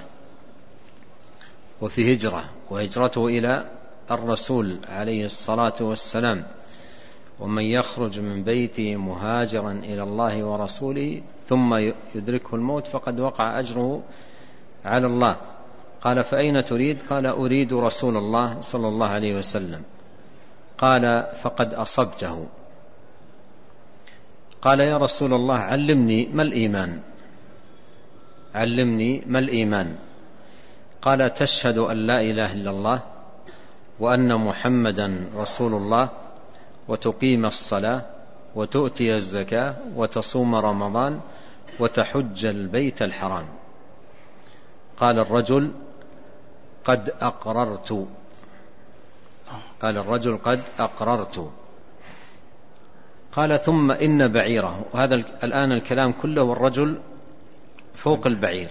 وفي هجرة، وهجرته إلى الرسول عليه الصلاة والسلام. ومن يخرج من بيته مهاجرا إلى الله ورسوله ثم يدركه الموت فقد وقع أجره على الله. قال: فأين تريد؟ قال: أريد رسول الله صلى الله عليه وسلم. قال: فقد أصبته. قال: يا رسول الله علمني ما الإيمان علمني ما الإيمان قال: تشهد أن لا إله إلا الله وأن محمدا رسول الله وتقيم الصلاة وتؤتي الزكاة وتصوم رمضان وتحج البيت الحرام. قال الرجل: قد أقررت. قال الرجل: قد أقررت. قال: ثم إن بعيره. وهذا الآن الكلام كله والرجل فوق البعير.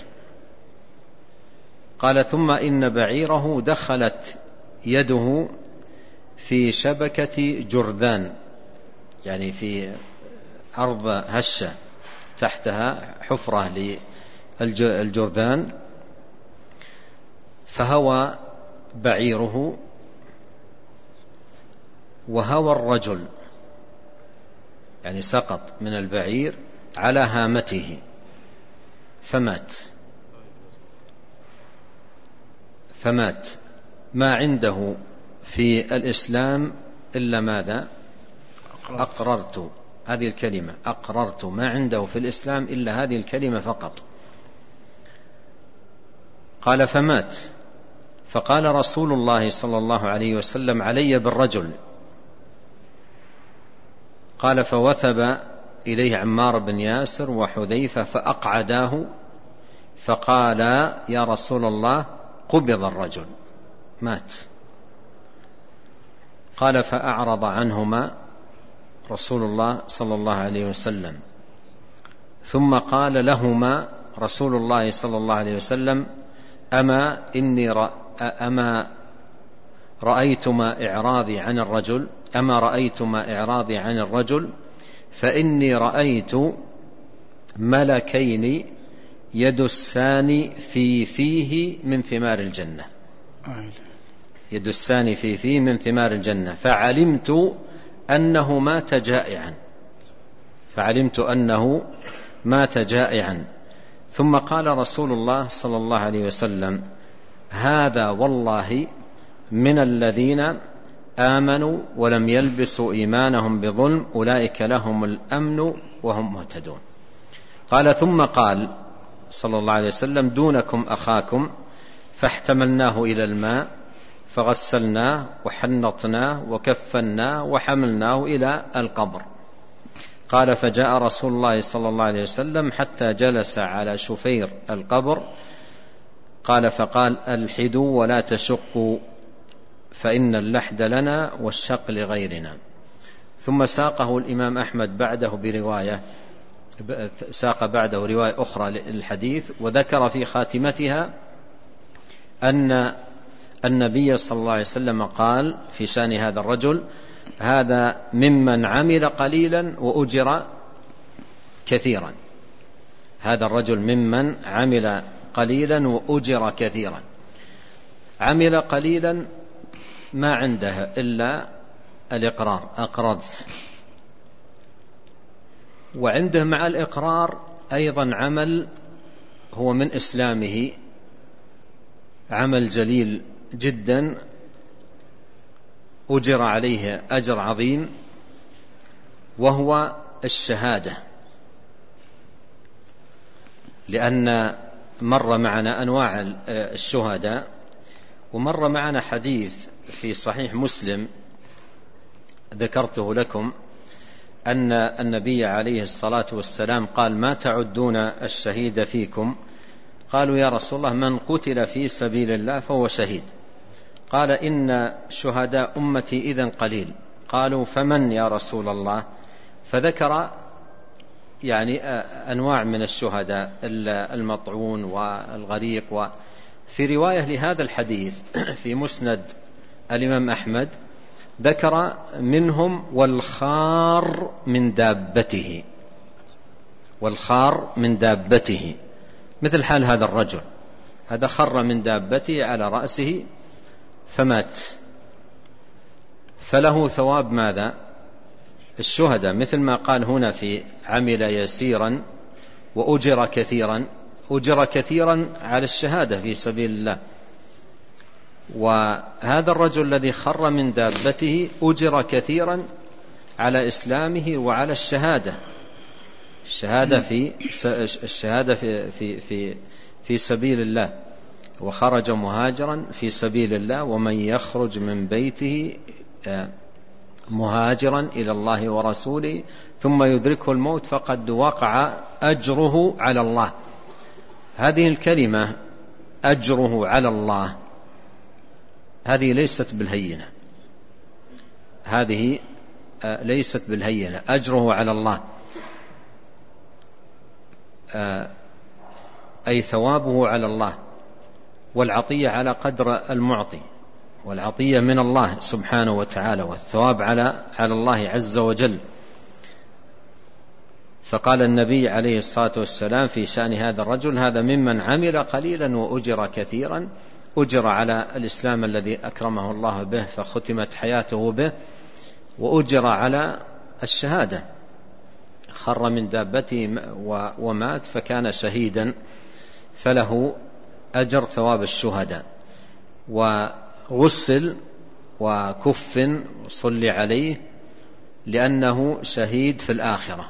قال: ثم إن بعيره دخلت يده في شبكة جرذان، يعني في أرض هشة تحتها حفرة للجرذان، فهوى بعيره وهوى الرجل، يعني سقط من البعير على هامته فمات. فمات. ما عنده في الإسلام إلا ماذا؟ أقررت. هذه الكلمة أقررت، ما عنده في الإسلام إلا هذه الكلمة فقط. قال: فمات. فقال رسول الله صلى الله عليه وسلم: علي بالرجل. قال: فوثب إليه عمار بن ياسر وحذيفة فأقعداه، فقال: يا رسول الله، قبض الرجل، مات. قال: فأعرض عنهما رسول الله صلى الله عليه وسلم، ثم قال لهما رسول الله صلى الله عليه وسلم: أما إني رأ أما رأيتما إعراضي عن الرجل أما رأيتما إعراضي عن الرجل فإني رأيت ملكين يدسان في فيه من ثمار الجنة. يدسان في فيه من ثمار الجنة، فعلمت أنه مات جائعا فعلمت أنه مات جائعا ثم قال رسول الله صلى الله عليه وسلم: هذا والله من الذين آمنوا ولم يلبسوا إيمانهم بظلم أولئك لهم الأمن وهم مهتدون. قال: ثم قال صلى الله عليه وسلم: دونكم أخاكم. فاحتملناه إلى الماء فغسلناه وحنطناه وكفناه وحملناه إلى القبر. قال: فجاء رسول الله صلى الله عليه وسلم حتى جلس على شفير القبر. قال: فقال: ألحدوا ولا تشقوا، فإن اللحد لنا والشق لغيرنا. ثم ساقه الإمام أحمد بعده برواية ساق بعده رواية أخرى للحديث، وذكر في خاتمتها أن النبي صلى الله عليه وسلم قال في شأن هذا الرجل: هذا ممن عمل قليلا وأجر كثيرا. هذا الرجل ممن عمل قليلا وأجر كثيرا. عمل قليلا ما عنده إلا الإقرار، أقررت، وعنده مع الإقرار أيضا عمل هو من إسلامه، عمل جليل جدا أجر عليه أجر عظيم، وهو الشهادة. لأن مر معنا أنواع الشهداء، ومر معنا حديث في صحيح مسلم ذكرته لكم أن النبي عليه الصلاة والسلام قال: ما تعدون الشهيد فيكم؟ قالوا: يا رسول الله، من قتل في سبيل الله فهو شهيد. قال: إن شهداء أمتي إذن قليل. قالوا: فمن يا رسول الله؟ فذكر يعني أنواع من الشهداء، المطعون والغريق. وفي رواية لهذا الحديث في مسند الإمام أحمد ذكر منهم والخار من دابته، والخار من دابته، مثل حال هذا الرجل، هذا خر من دابته على رأسه فمات، فله ثواب ماذا؟ الشهداء، مثل ما قال هنا في عمل يسيرا وأجر كثيرا، أجر كثيرا على الشهادة في سبيل الله. وهذا الرجل الذي خر من دابته أجر كثيرا على إسلامه وعلى الشهادة، الشهادة في الشهادة في في في في سبيل الله. وخرج مهاجرا في سبيل الله، ومن يخرج من بيته مهاجرا إلى الله ورسوله ثم يدركه الموت فقد وقع أجره على الله. هذه الكلمة أجره على الله هذه ليست بالهينة، هذه ليست بالهينة. أجره على الله أي ثوابه على الله، والعطية على قدر المعطي، والعطية من الله سبحانه وتعالى، والثواب على على الله عز وجل. فقال النبي عليه الصلاة والسلام في شأن هذا الرجل: هذا ممن عمل قليلا وأجر كثيرا، أجر على الإسلام الذي أكرمه الله به فختمت حياته به، وأجر على الشهادة، خر من دابته ومات فكان شهيدا فله أجر ثواب الشهداء، وغسل وكفن وصلي عليه لأنه شهيد في الآخرة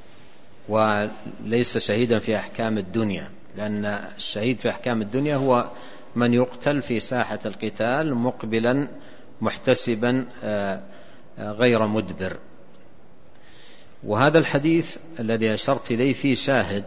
وليس شهيدا في أحكام الدنيا، لأن الشهيد في أحكام الدنيا هو من يقتل في ساحة القتال مقبلا محتسبا غير مدبر. وهذا الحديث الذي أشرت إليه فيه شاهد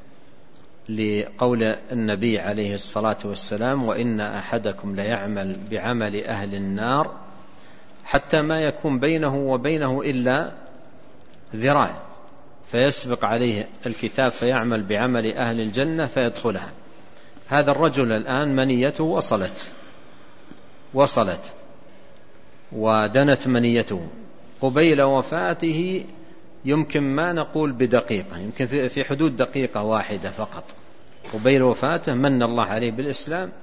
لقول النبي عليه الصلاة والسلام: وإن أحدكم ليعمل بعمل أهل النار حتى ما يكون بينه وبينه إلا ذراع فيسبق عليه الكتاب فيعمل بعمل أهل الجنة فيدخلها. هذا الرجل الآن منيته وصلت وصلت ودنت منيته قبيل وفاته، يمكن ما نقول بدقيقة، يمكن في حدود دقيقة واحدة فقط قبيل وفاته من الله عليه بالإسلام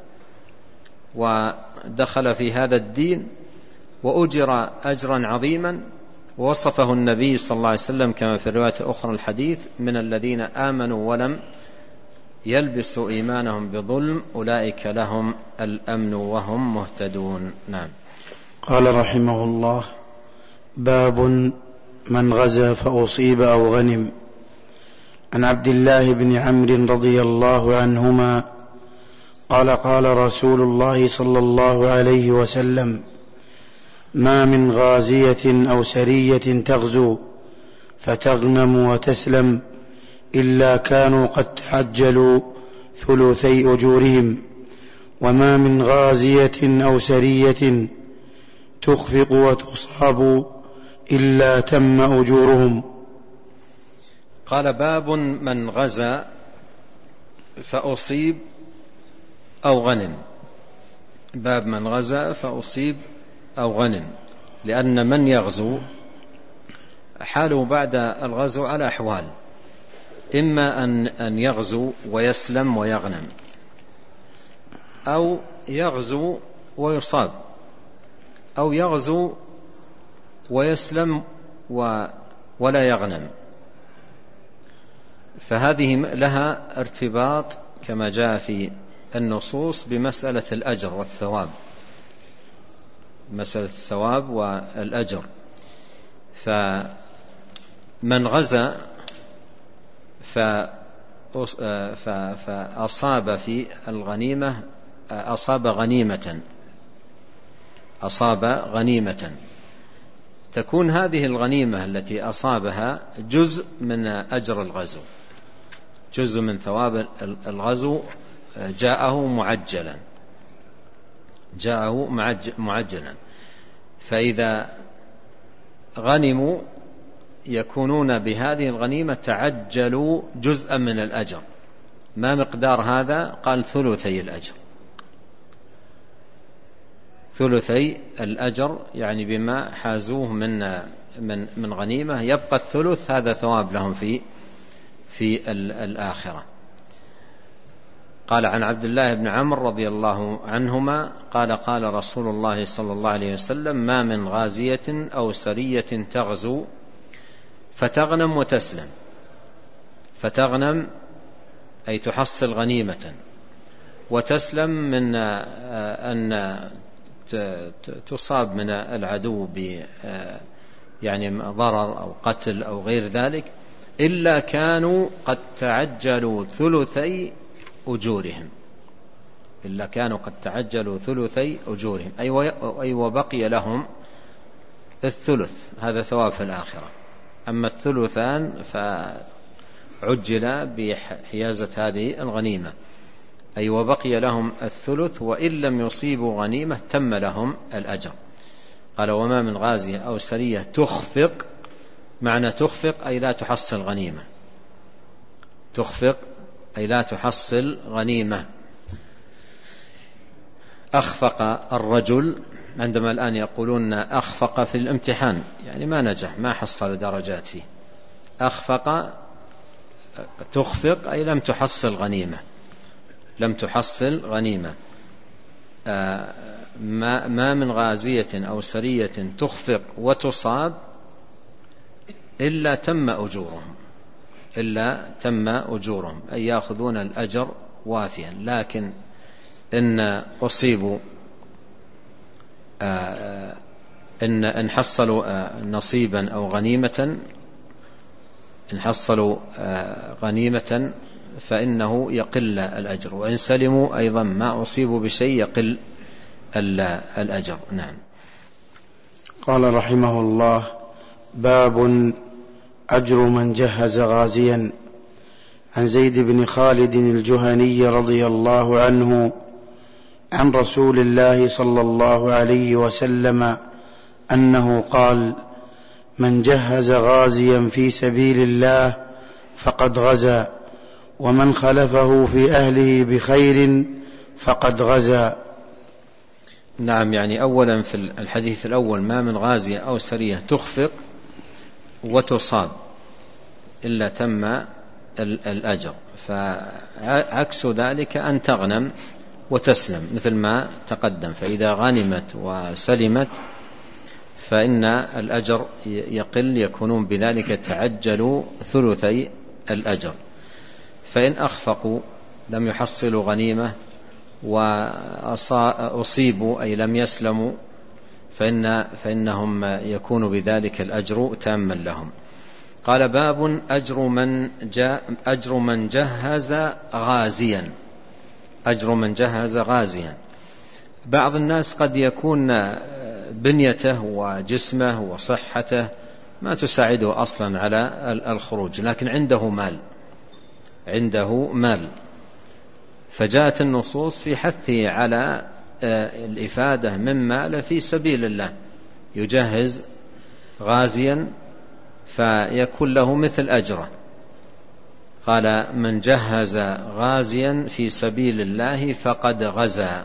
ودخل في هذا الدين وأجر أجرا عظيما. ووصفه النبي صلى الله عليه وسلم كما في الرواية الأخرى الحديث: من الذين آمنوا ولم يلبسوا إيمانهم بظلم أولئك لهم الأمن وهم مهتدون. نعم. قال رحمه الله: باب من غزا فأصيب أو غنم. عن عبد الله بن عمرو رضي الله عنهما قال: قال رسول الله صلى الله عليه وسلم: ما من غازية أو سرية تغزو فتغنم وتسلم إلا كانوا قد تعجلوا ثلثي أجورهم، وما من غازية أو سرية تخفق وتصاب إلا تم أجورهم. قال: باب من غزا فأصيب أو غنم. باب من غزا فأصيب أو غنم، لأن من يغزو حاله بعد الغزو على أحوال: إما أن أن يغزو ويسلم ويغنم، أو يغزو ويصاب، أو يغزو ويسلم ولا يغنم. فهذه لها ارتباط كما جاء في النصوص بمسألة الأجر والثواب، مسألة الثواب والأجر. فمن غزا فأصاب في الغنيمة أصاب غنيمة أصاب غنيمة تكون هذه الغنيمة التي أصابها جزء من أجر الغزو، جزء من ثواب الغزو جاءه معجلا جاءه معجلا فإذا غنموا يكونون بهذه الغنيمة تعجلوا جزءا من الأجر. ما مقدار هذا؟ قال: ثلثي الأجر. ثلثي الأجر يعني بما حازوه من من من غنيمة، يبقى الثلث، هذا ثواب لهم في في الآخرة. قال: عن عبد الله بن عمرو رضي الله عنهما قال: قال رسول الله صلى الله عليه وسلم: ما من غازية أو سرية تغزو فتغنم وتسلم. فتغنم أي تحصل غنيمة، وتسلم من أن تصاب من العدو ب يعني ضرر أو قتل أو غير ذلك، إلا كانوا قد تعجلوا ثلثي أجورهم. إلا كانوا قد تعجلوا ثلثي أجورهم، أي وبقي لهم الثلث، هذا ثواب في الآخرة. أما الثلثان فعجل بحيازة هذه الغنيمة، أي وبقي لهم الثلث وإن لم يصيبوا غنيمة تم لهم الأجر. قال وما من غازية أو سرية تخفق، معنى تخفق أي لا تحصل غنيمة، تخفق أي لا تحصل غنيمة. أخفق الرجل، عندما الآن يقولون أخفق في الامتحان يعني ما نجح، ما حصل درجات فيه. أخفق تخفق أي لم تحصل غنيمة، لم تحصل غنيمة. آه ما, ما من غازية أو سرية تخفق وتصاب إلا تم أجورهم، إلا تم أجورهم، أي يأخذون الأجر وافيا. لكن إن أصيبوا آه إن إن حصلوا آه نصيبا أو غنيمة، إن حصلوا آه غنيمة فإنه يقل الأجر، وإن سلموا أيضا ما أصيبوا بشيء يقل الأجر. نعم. قال رحمه الله: باب أجر من جهز غازيا. عن زيد بن خالد الجهني رضي الله عنه عن رسول الله صلى الله عليه وسلم أنه قال: من جهز غازيا في سبيل الله فقد غزا، ومن خلفه في أهله بخير فقد غزا. نعم، يعني أولا في الحديث الأول ما من غازية أو سرية تخفق وتصاب إلا تم الأجر، فعكس ذلك أن تغنم وتسلم مثل ما تقدم، فإذا غنمت وسلمت فإن الأجر يقل، يكونون بذلك تعجلوا ثلثي الأجر. فإن أخفقوا لم يحصلوا غنيمة وأصيبوا أي لم يسلموا فإن فإنهم يكون بذلك الأجر تاما لهم. قال: باب أجر من جاء أجر من جهز غازيا. أجر من جهز غازيا. بعض الناس قد يكون بنيته وجسمه وصحته ما تساعده أصلا على الخروج، لكن عنده مال، عنده مال، فجاءت النصوص في حثه على الإفادة من ماله في سبيل الله، يجهز غازيا فيكون له مثل أجره. قال: من جهز غازيا في سبيل الله فقد غزا،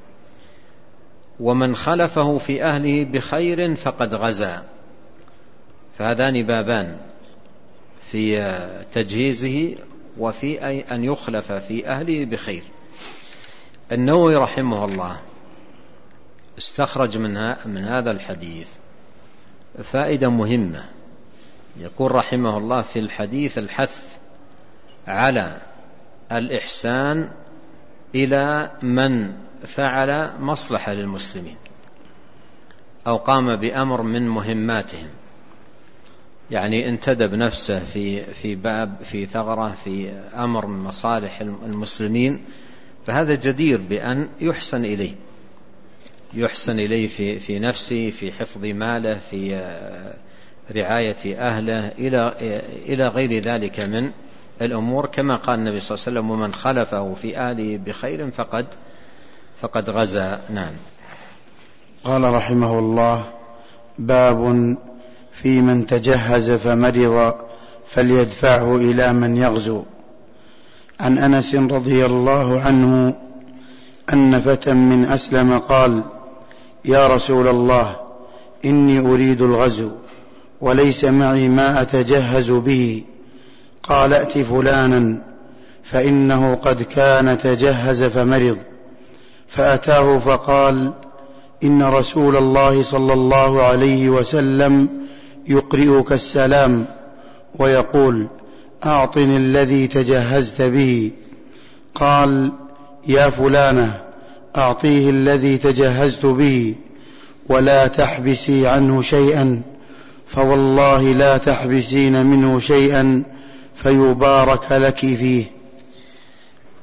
ومن خلفه في أهله بخير فقد غزا. فهذان بابان في تجهيزه وفي أن يخلف في أهله بخير. النووي رحمه الله استخرج منها من هذا الحديث فائدة مهمة. يقول رحمه الله: في الحديث الحث على الإحسان إلى من فعل مصلحة للمسلمين أو قام بأمر من مهماتهم، يعني انتدب نفسه في في باب في ثغرة في أمر من مصالح المسلمين، فهذا جدير بأن يحسن إليه، يحسن إليه في في نفسه، في حفظ ماله، في رعاية أهله، إلى إلى غير ذلك من الأمور، كما قال النبي صلى الله عليه وسلم: ومن خلفه في أهله بخير فقد فقد غزا. نعم. قال رحمه الله: باب في من تجهز فمرض فليدفعه إلى من يغزو. عن أنس رضي الله عنه أن فتى من أسلم قال: يا رسول الله، إني أريد الغزو وليس معي ما أتجهز به. قال: ائت فلانا فإنه قد كان تجهز فمرض. فأتاه فقال: إن رسول الله صلى الله عليه وسلم يقرئك السلام ويقول: أعطني الذي تجهزت به. قال: يا فلانة، أعطيه الذي تجهزت به ولا تحبسي عنه شيئا، فوالله لا تحبسين منه شيئا فيبارك لك فيه.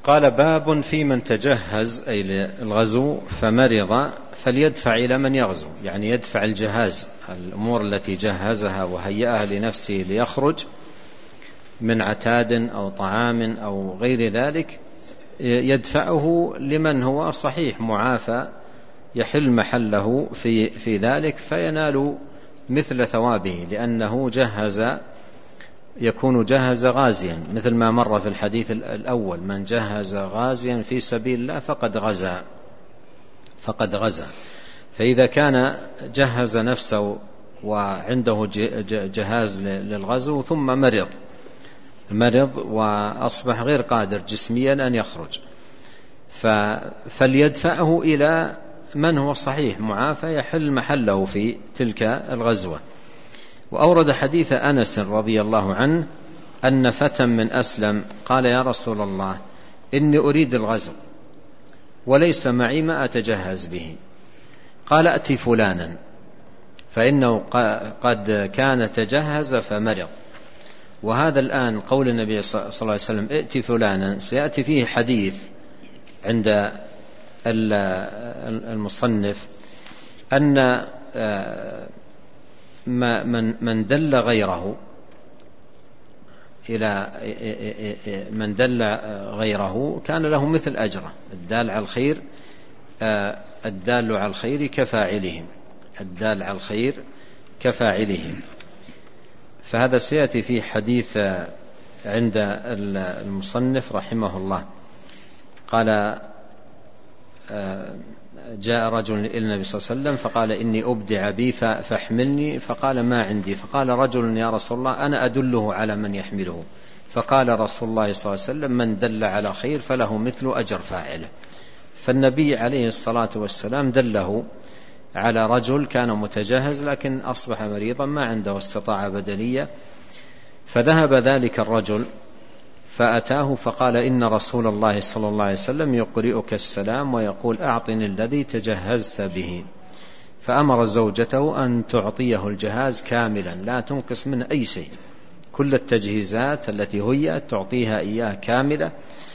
قال باب في من تجهز أي للغزو فمرض فليدفع إلى من يغزو، يعني يدفع الجهاز، الأمور التي جهزها وهيئها لنفسه ليخرج من عتاد أو طعام أو غير ذلك، يدفعه لمن هو صحيح معافى يحل محله في, في ذلك فينال مثل ثوابه، لأنه جهز، يكون جهز غازيا، مثل ما مر في الحديث الأول: من جهز غازيا في سبيل الله فقد غزا فقد غزا. فإذا كان جهز نفسه وعنده جهاز للغزو ثم مرض مرض وأصبح غير قادر جسميا أن يخرج، فليدفعه إلى من هو صحيح معافى يحل محله في تلك الغزوة. وأورد حديث أنس رضي الله عنه أن فتى من أسلم قال: يا رسول الله، إني أريد الغزو وليس معي ما أتجهز به. قال: أتي فلانا فإنه قد كان تجهز فمرض. وهذا الآن قول النبي صلى الله عليه وسلم ائتي فلانا سيأتي فيه حديث عند المصنف أن من دل غيره إلى من دل غيره كان له مثل أجره، الدال على الخير الدال على الخير كفاعلهم الدال على الخير كفاعلهم. فهذا سيأتي في حديث عند المصنف رحمه الله. قال: جاء رجل إلى النبي صلى الله عليه وسلم فقال: إني أبدع بي فاحملني. فقال: ما عندي. فقال رجل: يا رسول الله، أنا أدله على من يحمله. فقال رسول الله صلى الله عليه وسلم: من دل على خير فله مثل أجر فاعله. فالنبي عليه الصلاة والسلام دله على رجل كان متجهز لكن أصبح مريضا ما عنده استطاعة بدنية، فذهب ذلك الرجل فأتاه فقال: إن رسول الله صلى الله عليه وسلم يقرئك السلام ويقول: أعطني الذي تجهزت به. فأمر زوجته أن تعطيه الجهاز كاملا لا تنقص منه أي شيء، كل التجهيزات التي هي تعطيها إياه كاملة.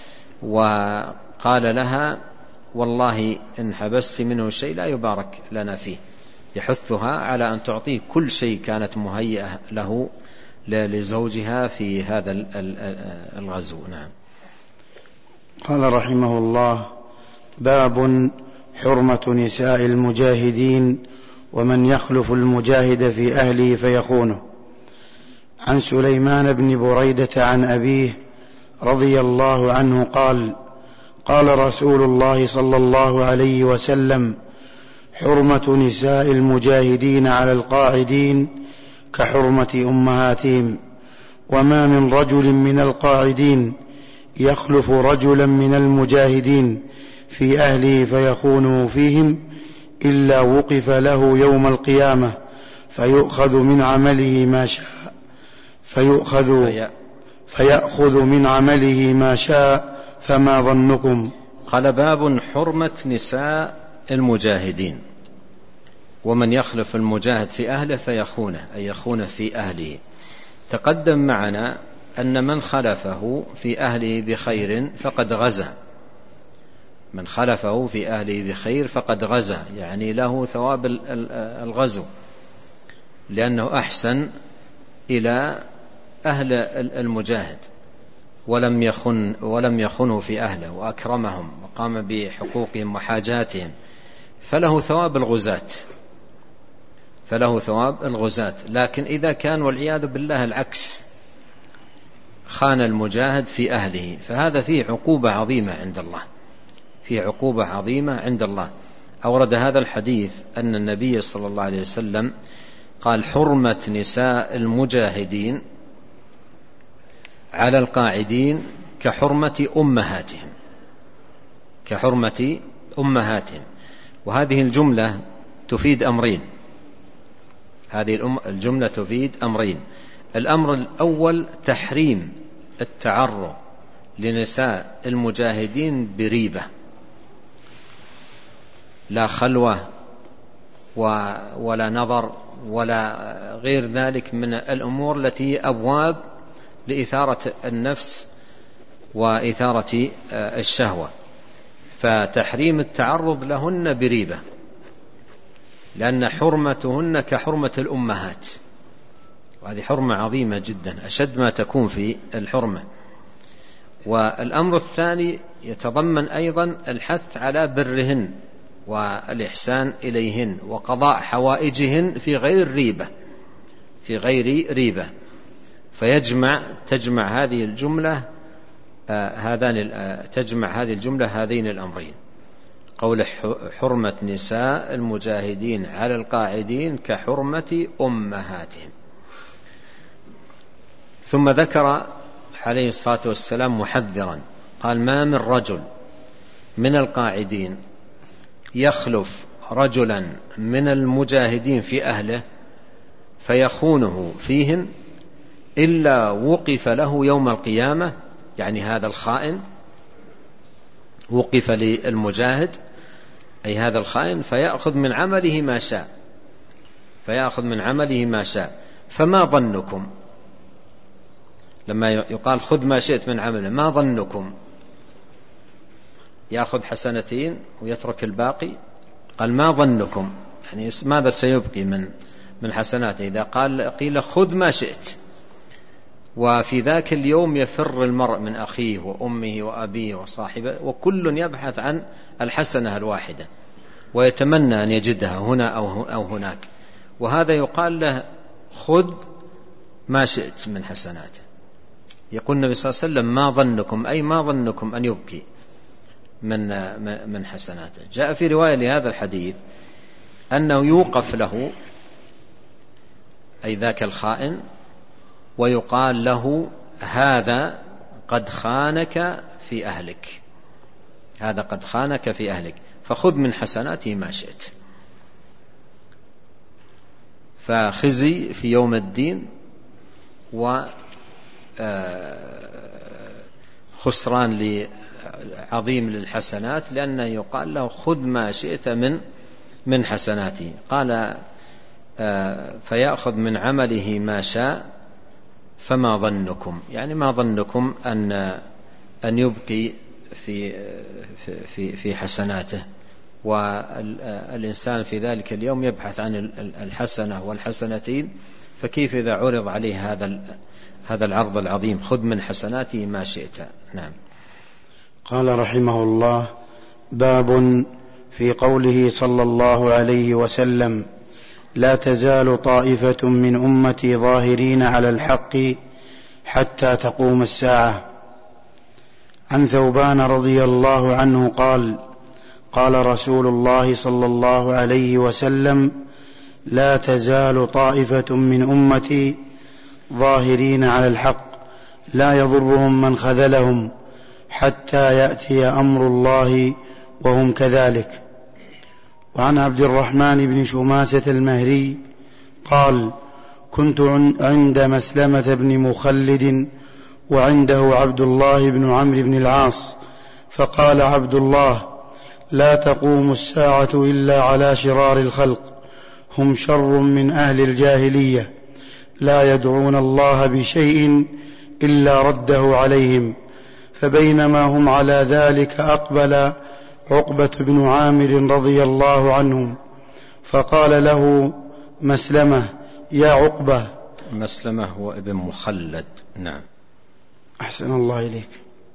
وقال لها: والله إن حبست منه شيء لا يبارك لنا فيه، يحثها على أن تعطيه كل شيء كانت مهيئة له لزوجها في هذا الغزو. نعم. قال رحمه الله: باب حرمة نساء المجاهدين ومن يخلف المجاهد في أهله فيخونه. عن سليمان بن بريدة عن أبيه رضي الله عنه قال: قال رسول الله صلى الله عليه وسلم: حرمة نساء المجاهدين على القاعدين كحرمة أمهاتهم، وما من رجل من القاعدين يخلف رجلا من المجاهدين في أهله فيخونه فيهم إلا وقف له يوم القيامة فيؤخذ من عمله ما شاء فيؤخذ فيأخذ من عمله ما شاء فما ظنكم؟ قال: باب حرمة نساء المجاهدين ومن يخلف المجاهد في أهله فيخونه، أي يخونه في أهله. تقدم معنا أن من خلفه في أهله بخير فقد غزا، من خلفه في أهله بخير فقد غزا، يعني له ثواب الغزو لأنه أحسن إلى أهل المجاهد ولم يخن ولم يخنه في أهله وأكرمهم وقام بحقوقهم وحاجاتهم، فله ثواب الغزاة فله ثواب الغزاة. لكن إذا كان والعياذ بالله العكس، خان المجاهد في أهله، فهذا فيه عقوبة عظيمة عند الله فيه عقوبة عظيمة عند الله. أورد هذا الحديث أن النبي صلى الله عليه وسلم قال: حرمة نساء المجاهدين على القاعدين كحرمة أمهاتهم كحرمة أمهاتهم. وهذه الجملة تفيد أمرين هذه الجملة تفيد أمرين الأمر الأول: تحريم التعرض لنساء المجاهدين بريبة، لا خلوة ولا نظر ولا غير ذلك من الأمور التي أبواب لإثارة النفس وإثارة الشهوة، فتحريم التعرض لهن بريبة، لأن حرمتهن كحرمة الأمهات، وهذه حرمة عظيمة جدا أشد ما تكون في الحرمة. والأمر الثاني يتضمن أيضا الحث على برهن والإحسان إليهن وقضاء حوائجهن في غير ريبة في غير ريبة فيجمع تجمع هذه الجملة آه هذان آه تجمع هذه الجملة هذين الأمرين، قول حرمة نساء المجاهدين على القاعدين كحرمة أمهاتهم. ثم ذكر عليه الصلاة والسلام محذرا قال: ما من رجل من القاعدين يخلف رجلا من المجاهدين في أهله فيخونه فيهم إلا وقف له يوم القيامة، يعني هذا الخائن وقف للمجاهد أي هذا الخائن فيأخذ من عمله ما شاء فيأخذ من عمله ما شاء فما ظنكم لما يقال خذ ما شئت من عمله، ما ظنكم يأخذ حسنتين ويترك الباقي؟ قال ما ظنكم، يعني ماذا سيبقي من من حسناته إذا قال قيل خذ ما شئت. وفي ذاك اليوم يفر المرء من أخيه وأمه وأبيه وصاحبه، وكل يبحث عن الحسنة الواحدة ويتمنى أن يجدها هنا أو هناك، وهذا يقال له خذ ما شئت من حسناته. يقول النبي صلى الله عليه وسلم ما ظنكم، أي ما ظنكم أن يبقي من من حسناته. جاء في رواية لهذا الحديث أنه يوقف له أي ذاك الخائن ويقال له هذا قد خانك في أهلك هذا قد خانك في أهلك فخذ من حسناته ما شئت. فخزي في يوم الدين وخسران عظيم للحسنات، لأنه يقال له خذ ما شئت من من حسناته. قال فيأخذ من عمله ما شاء فما ظنكم، يعني ما ظنكم أن أن يبقي في في في حسناته. والإنسان في ذلك اليوم يبحث عن الحسنة والحسنتين، فكيف إذا عرض عليه هذا هذا العرض العظيم خذ من حسناته ما شئت. نعم. قال رحمه الله: باب في قوله صلى الله عليه وسلم: لا تزال طائفة من أمتي ظاهرين على الحق حتى تقوم الساعة. عن ثوبان رضي الله عنه قال: قال رسول الله صلى الله عليه وسلم: لا تزال طائفة من أمتي ظاهرين على الحق لا يضرهم من خذلهم حتى يأتي أمر الله وهم كذلك. وعن عبد الرحمن بن شماسة المهري قال: كنت عند مسلمة بن مخلد وعنده عبد الله بن عمرو بن العاص، فقال عبد الله: لا تقوم الساعة إلا على شرار الخلق، هم شر من أهل الجاهلية، لا يدعون الله بشيء إلا رده عليهم. فبينما هم على ذلك أقبل عقبة بن عامر رضي الله عنه فقال له مسلمة: يا عقبة. مسلمة هو ابن مخلد. نعم. أحسن الله إليك.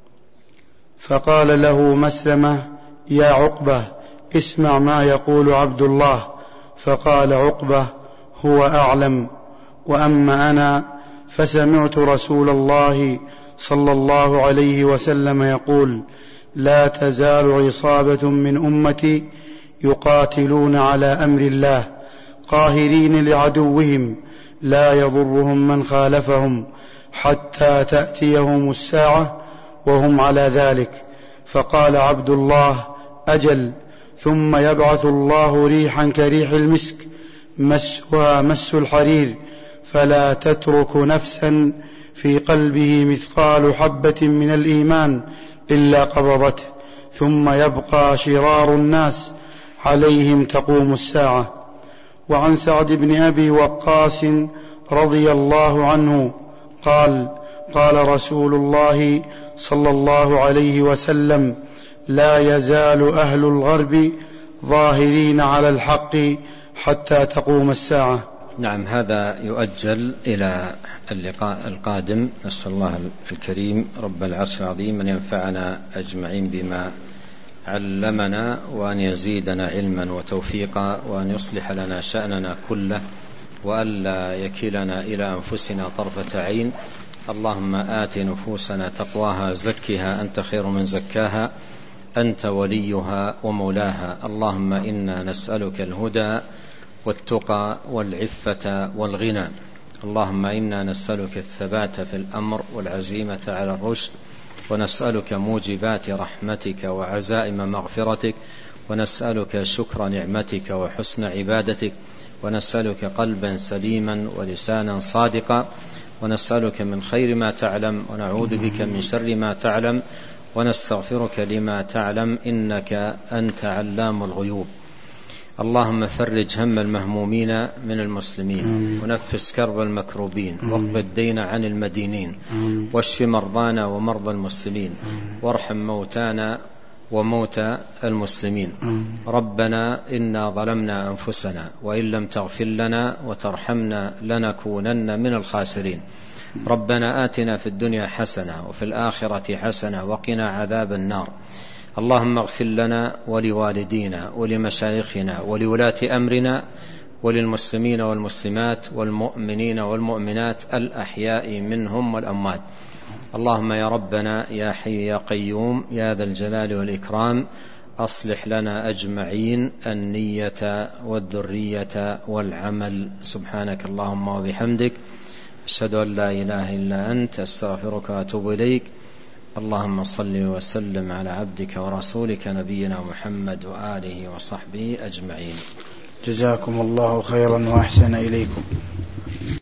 فقال له مسلمة: يا عقبة، اسمع ما يقول عبد الله. فقال عقبة: هو أعلم. وأما أنا فسمعت رسول الله صلى الله عليه وسلم يقول: لا تزال عصابة من أمتي يقاتلون على أمر الله قاهرين لعدوهم لا يضرهم من خالفهم حتى تأتيهم الساعة وهم على ذلك. فقال عبد الله: أجل. ثم يبعث الله ريحا كريح المسك مسها مس الحرير، فلا تترك نفسا في قلبه مثقال حبة من الإيمان إلا قبضته، ثم يبقى شرار الناس عليهم تقوم الساعة. وعن سعد بن أبي وقاص رضي الله عنه قال: قال رسول الله صلى الله عليه وسلم: لا يزال أهل الغرب ظاهرين على الحق حتى تقوم الساعة. نعم، هذا يؤجل إلى اللقاء القادم. نسأل الله الكريم رب العرش العظيم أن ينفعنا أجمعين بما علمنا، وأن يزيدنا علما وتوفيقا، وأن يصلح لنا شأننا كله، وألا يكلنا إلى أنفسنا طرفة عين. اللهم آت نفوسنا تقواها زكها أنت خير من زكاها أنت وليها ومولاها. اللهم إنا نسألك الهدى والتقى والعفة والغنى. اللهم إنا نسألك الثبات في الأمر والعزيمة على الرشد، ونسألك موجبات رحمتك وعزائم مغفرتك، ونسألك شكر نعمتك وحسن عبادتك، ونسألك قلبا سليما ولسانا صادقا، ونسألك من خير ما تعلم، ونعوذ بك من شر ما تعلم، ونستغفرك لما تعلم، إنك أنت علام الغيوب. اللهم فرج هم المهمومين من المسلمين، ونفس كرب المكروبين، واقض الدين عن المدينين، واشف مرضانا ومرضى المسلمين، وارحم موتانا وموتى المسلمين. ربنا إنا ظلمنا أنفسنا، وإن لم تغفر لنا وترحمنا لنكونن من الخاسرين. ربنا آتنا في الدنيا حسنة وفي الآخرة حسنة وقنا عذاب النار. اللهم اغفر لنا ولوالدينا ولمشايخنا ولولاة أمرنا وللمسلمين والمسلمات والمؤمنين والمؤمنات الأحياء منهم والأموات. اللهم يا ربنا يا حي يا قيوم يا ذا الجلال والإكرام، أصلح لنا أجمعين النية والذرية والعمل. سبحانك اللهم وبحمدك، أشهد أن لا إله إلا أنت، أستغفرك وأتوب إليك. اللهم صل وسلم على عبدك ورسولك نبينا محمد وآله وصحبه أجمعين. جزاكم الله خيرا وأحسن إليكم.